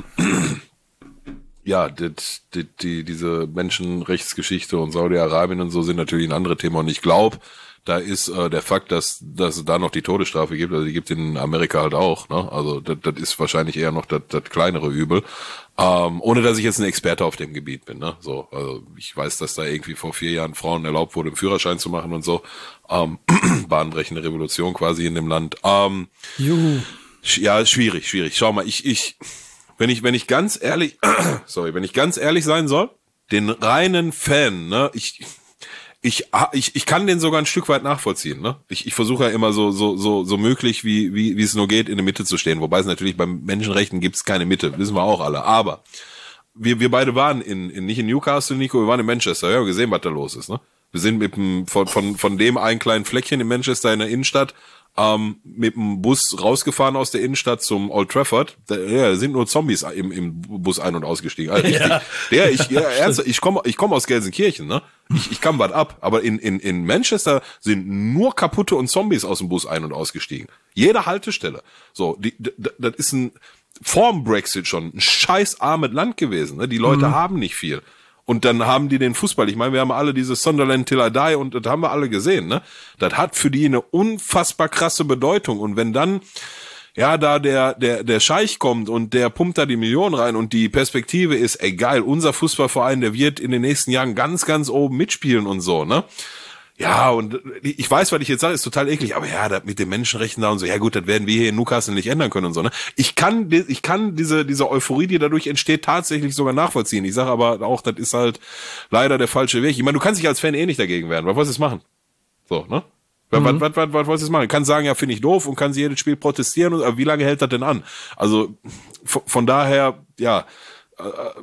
ja, die, die, die, diese Menschenrechtsgeschichte und Saudi-Arabien und so sind natürlich ein anderes Thema und ich glaube, da ist äh, der Fakt, dass, dass es da noch die Todesstrafe gibt, also die gibt es in Amerika halt auch, ne? Also das, das ist wahrscheinlich eher noch das, das kleinere Übel. Ähm, ohne dass ich jetzt ein Experte auf dem Gebiet bin, ne? So, also ich weiß, dass da irgendwie vor vier Jahren Frauen erlaubt wurde, einen Führerschein zu machen und so. Ähm, bahnbrechende Revolution quasi in dem Land. Ähm, Juhu. Ja, schwierig, schwierig. Schau mal, ich, ich, wenn ich, wenn ich ganz ehrlich, sorry, wenn ich ganz ehrlich sein soll, den reinen Fan, ne, ich, Ich, ich, ich kann den sogar ein Stück weit nachvollziehen, ne? Ich, ich versuche ja immer so, so, so, so möglich, wie, wie, wie es nur geht, in der Mitte zu stehen. Wobei es natürlich beim Menschenrechten gibt es keine Mitte, wissen wir auch alle. Aber wir, wir beide waren in, in, nicht in Newcastle, Nico, wir waren in Manchester. Wir haben gesehen, was da los ist, ne? Wir sind mit dem, von, von, von dem einen kleinen Fleckchen in Manchester in der Innenstadt, ähm, mit dem Bus rausgefahren aus der Innenstadt zum Old Trafford. Da, ja, da sind nur Zombies im, im Bus ein- und ausgestiegen. Also richtig. Ja. Der, ich, ja, ernsthaft, ich komme, ich komme aus Gelsenkirchen, ne? Ich, ich kann was ab. Aber in, in, in Manchester sind nur Kaputte und Zombies aus dem Bus ein- und ausgestiegen. Jede Haltestelle. So, die, das ist ein, vorm Brexit schon ein scheiß armes Land gewesen, ne? Die Leute mhm. haben nicht viel. Und dann haben die den Fußball, ich meine, wir haben alle dieses Sunderland Till I Die und das haben wir alle gesehen, ne? Das hat für die eine unfassbar krasse Bedeutung. Und wenn dann, ja, da der, der, der Scheich kommt und der pumpt da die Millionen rein und die Perspektive ist, ey geil, unser Fußballverein, der wird in den nächsten Jahren ganz, ganz oben mitspielen und so, ne? Ja, und ich weiß, was ich jetzt sage, ist total eklig, aber ja, das mit den Menschenrechten da und so, ja gut, das werden wir hier in Newcastle nicht ändern können und so, ne? Ich kann, ich kann diese, diese Euphorie, die dadurch entsteht, tatsächlich sogar nachvollziehen. Ich sage aber auch, das ist halt leider der falsche Weg. Ich meine, du kannst dich als Fan eh nicht dagegen wehren. Was wolltest du jetzt machen? So, ne? Mhm. Was, was, was, was wolltest du jetzt machen? Du kannst sagen, ja, finde ich doof und kannst jedes Spiel protestieren, und, aber wie lange hält das denn an? Also, von, von daher, ja, äh,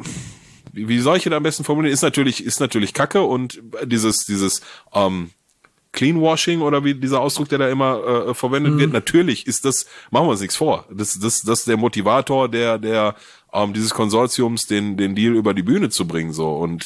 wie soll ich das am besten formulieren? Ist natürlich, ist natürlich Kacke und dieses, dieses, ähm, Cleanwashing oder wie dieser Ausdruck, der da immer äh, verwendet mhm. wird, natürlich ist das, machen wir uns nichts vor. Das, das, das ist der Motivator, der, der, ähm, dieses Konsortiums, den, den Deal über die Bühne zu bringen, so. Und,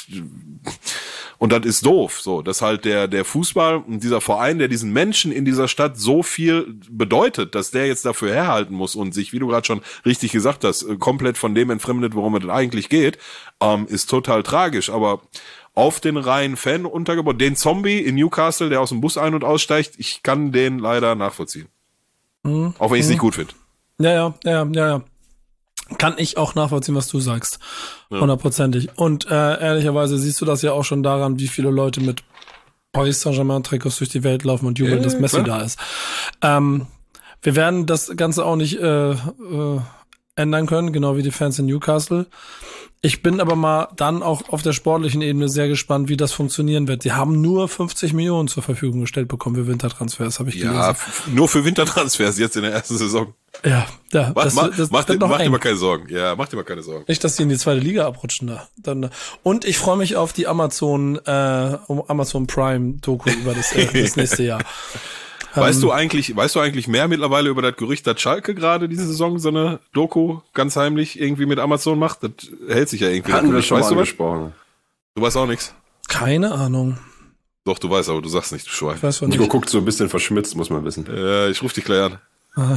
und das ist doof, so. Dass halt der, der Fußball und dieser Verein, der diesen Menschen in dieser Stadt so viel bedeutet, dass der jetzt dafür herhalten muss und sich, wie du gerade schon richtig gesagt hast, komplett von dem entfremdet, worum es denn eigentlich geht, ähm, ist total tragisch, aber auf den reinen Fan untergebaut. Den Zombie in Newcastle, der aus dem Bus ein- und aussteigt, ich kann den leider nachvollziehen. Mhm. Auch wenn ich es mhm. nicht gut finde. Ja, ja, ja, ja, ja. Kann ich auch nachvollziehen, was du sagst. Hundertprozentig. Und äh, ehrlicherweise siehst du das ja auch schon daran, wie viele Leute mit Paris Saint-Germain-Trikots durch die Welt laufen und jubeln, ja, dass Messi klar. da ist. Ähm, wir werden das Ganze auch nicht äh, äh, ändern können, genau wie die Fans in Newcastle. Ich bin aber mal dann auch auf der sportlichen Ebene sehr gespannt, wie das funktionieren wird. Sie haben nur fünfzig Millionen zur Verfügung gestellt bekommen für Wintertransfers, habe ich gelesen. Ja, f- nur für Wintertransfers jetzt in der ersten Saison. Ja, ja. Mach, das, mach, das, mach, das mach, mach dir mal keine Sorgen. Ja, mach dir mal keine Sorgen. Nicht, dass die in die zweite Liga abrutschen da. Dann, und ich freue mich auf die Amazon, äh, Amazon Prime Doku über das, äh, das nächste Jahr. Weißt du eigentlich, weißt du eigentlich mehr mittlerweile über das Gerücht, dass Schalke gerade diese Saison so eine Doku ganz heimlich irgendwie mit Amazon macht? Das hält sich ja irgendwie. Hatten wir schon mal angesprochen. Du weißt auch nichts? Keine Ahnung. Doch, du weißt, aber du sagst nicht, du Schwein. Nico guckt so ein bisschen verschmitzt, muss man wissen. Äh, ich ruf dich gleich an.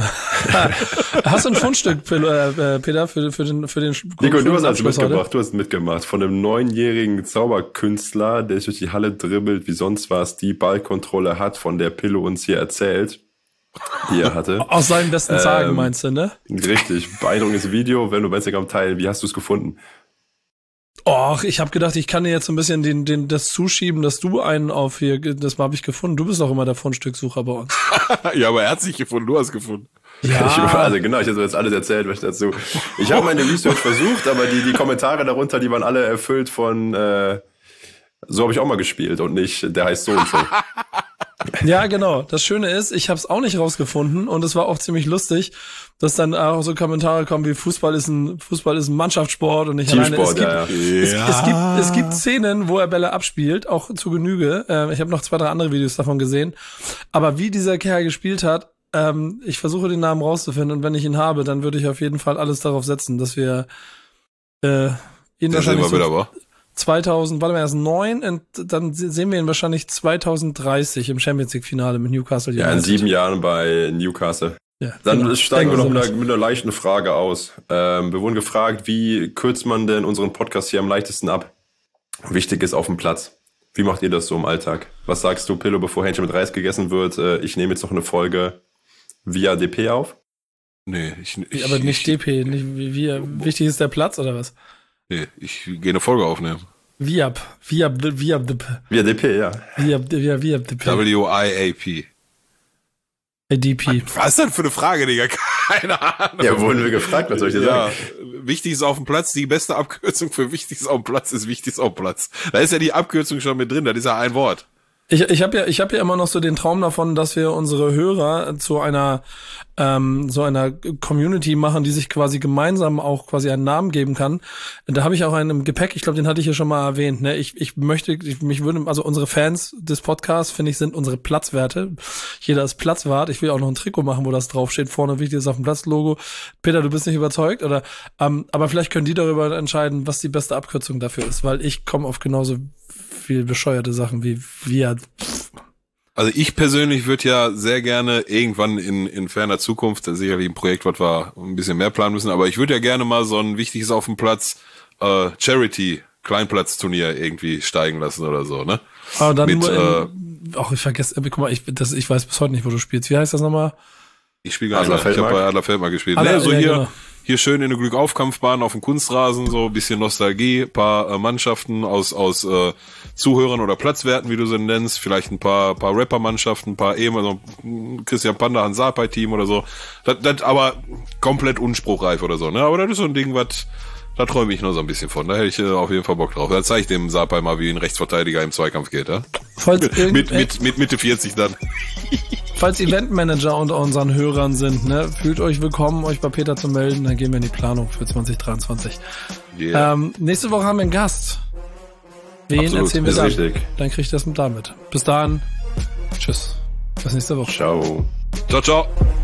Hast du ein Fundstück, Peter, für, für den für den Nico, du hast also mitgebracht, heute? Du hast mitgemacht von einem neunjährigen Zauberkünstler, der sich durch die Halle dribbelt, wie sonst was, die Ballkontrolle hat, von der Pillow uns hier erzählt, die er hatte. Aus seinen besten Tagen, ähm, meinst du, ne? Richtig, beeindruckendes Video, wenn du bei Instagram teilen. Wie hast du es gefunden? Och, ich habe gedacht, ich kann dir jetzt ein bisschen den, den, das zuschieben, dass du einen auf hier, das habe ich gefunden. Du bist auch immer der Fundstücksucher bei uns. Ja, aber er hat sich gefunden, du hast gefunden. Ja. Ich, also genau, ich habe jetzt alles erzählt, was ich dazu. Ich habe meine Research versucht, aber die, die Kommentare darunter, die waren alle erfüllt von, äh, so habe ich auch mal gespielt und nicht, der heißt so und so. Ja, genau. Das Schöne ist, ich habe es auch nicht rausgefunden und es war auch ziemlich lustig, dass dann auch so Kommentare kommen wie Fußball ist ein Fußball ist ein Mannschaftssport und nicht alleine. Es gibt, ja, ja. Es, Ja. es gibt es gibt Szenen, wo er Bälle abspielt, auch zu Genüge. Äh, ich habe noch zwei, drei andere Videos davon gesehen. Aber wie dieser Kerl gespielt hat, ähm, ich versuche den Namen rauszufinden und wenn ich ihn habe, dann würde ich auf jeden Fall alles darauf setzen, dass wir äh, ihn Der sehen wahrscheinlich wir so wieder, aber. zweitausend, warte mal, erst neun und dann sehen wir ihn wahrscheinlich zwanzig dreißig im Champions League Finale mit Newcastle United. Ja, in sieben Jahren bei Newcastle. Ja, Dann genau. steigen wir Denken noch wir mit einer, mit einer leichten Frage aus. Ähm, wir wurden gefragt, wie kürzt man denn unseren Podcast hier am leichtesten ab? Wichtig ist auf dem Platz. Wie macht ihr das so im Alltag? Was sagst du, Pillow, bevor Hähnchen mit Reis gegessen wird? Äh, ich nehme jetzt noch eine Folge via D P auf. Nee, ich, ich Aber nicht ich, D P, nicht wie, wie wichtig ist der Platz oder was? Nee, ich gehe eine Folge aufnehmen. Viap, Viap, Viap, Via D P, ja. Viap, Viap, Viap, W I A P. D P. Was denn für eine Frage, Digga? Keine Ahnung. Ja, wurden wir gefragt, was soll ich dir Ja, sagen? wichtig ist auf dem Platz. Die beste Abkürzung für wichtig ist auf dem Platz ist wichtig ist auf dem Platz. Da ist ja die Abkürzung schon mit drin. Das ist ja ein Wort. Ich, ich habe ja, ich habe ja immer noch so den Traum davon, dass wir unsere Hörer zu einer ähm, so einer Community machen, die sich quasi gemeinsam auch quasi einen Namen geben kann. Da habe ich auch einen im Gepäck. Ich glaube, den hatte ich ja schon mal erwähnt. Ne? Ich, ich möchte, ich, mich würde, also unsere Fans des Podcasts finde ich sind unsere Platzwerte. Jeder ist Platzwart. Ich will auch noch ein Trikot machen, wo das draufsteht. Vorne wichtig ist auf dem Platz-Logo. Peter, du bist nicht überzeugt, oder? Ähm, aber vielleicht können die darüber entscheiden, was die beste Abkürzung dafür ist, weil ich komme auf genauso viel bescheuerte Sachen wie wir. Also ich persönlich würde ja sehr gerne irgendwann in, in ferner Zukunft, das ist sicherlich ein Projekt, was wir ein bisschen mehr planen müssen, aber ich würde ja gerne mal so ein wichtiges auf dem Platz äh, Charity Kleinplatzturnier irgendwie steigen lassen oder so, ne? Aber dann Mit, nur äh, in, ach, ich vergesse, guck mal, ich, das, ich weiß bis heute nicht, wo du spielst. Wie heißt das nochmal? Ich spiele gar nicht mehr. Ich Adlerfeldmark. habe bei Adlerfeldmark gespielt. Adler- nee, so ja, hier, genau. hier schön in der Glückaufkampfbahn auf dem Kunstrasen, so ein bisschen Nostalgie, paar äh, Mannschaften aus aus äh, Zuhörern oder Platzwerten, wie du sie nennst, vielleicht ein paar paar Rapper-Mannschaften, ein paar ehemalige so Christian Panda, Hans Sapai-Team oder so. Das, das aber komplett unspruchreif oder so, ne? Aber das ist so ein Ding, was da träume ich nur so ein bisschen von. Da hätte ich äh, auf jeden Fall Bock drauf. Da zeige ich dem Sapai mal, wie ein Rechtsverteidiger im Zweikampf geht, ja? Falls, irgend, Mit mit mit Mitte vierzig dann. falls Eventmanager unter unseren Hörern sind, ne, fühlt euch willkommen, euch bei Peter zu melden, dann gehen wir in die Planung für zwanzig dreiundzwanzig. Yeah. Ähm, nächste Woche haben wir einen Gast. Wen Absolut, erzählen wir ist dann? richtig. Dann kriegt ihr das mit damit. Bis dahin. Tschüss. Bis nächste Woche. Ciao. Ciao, ciao.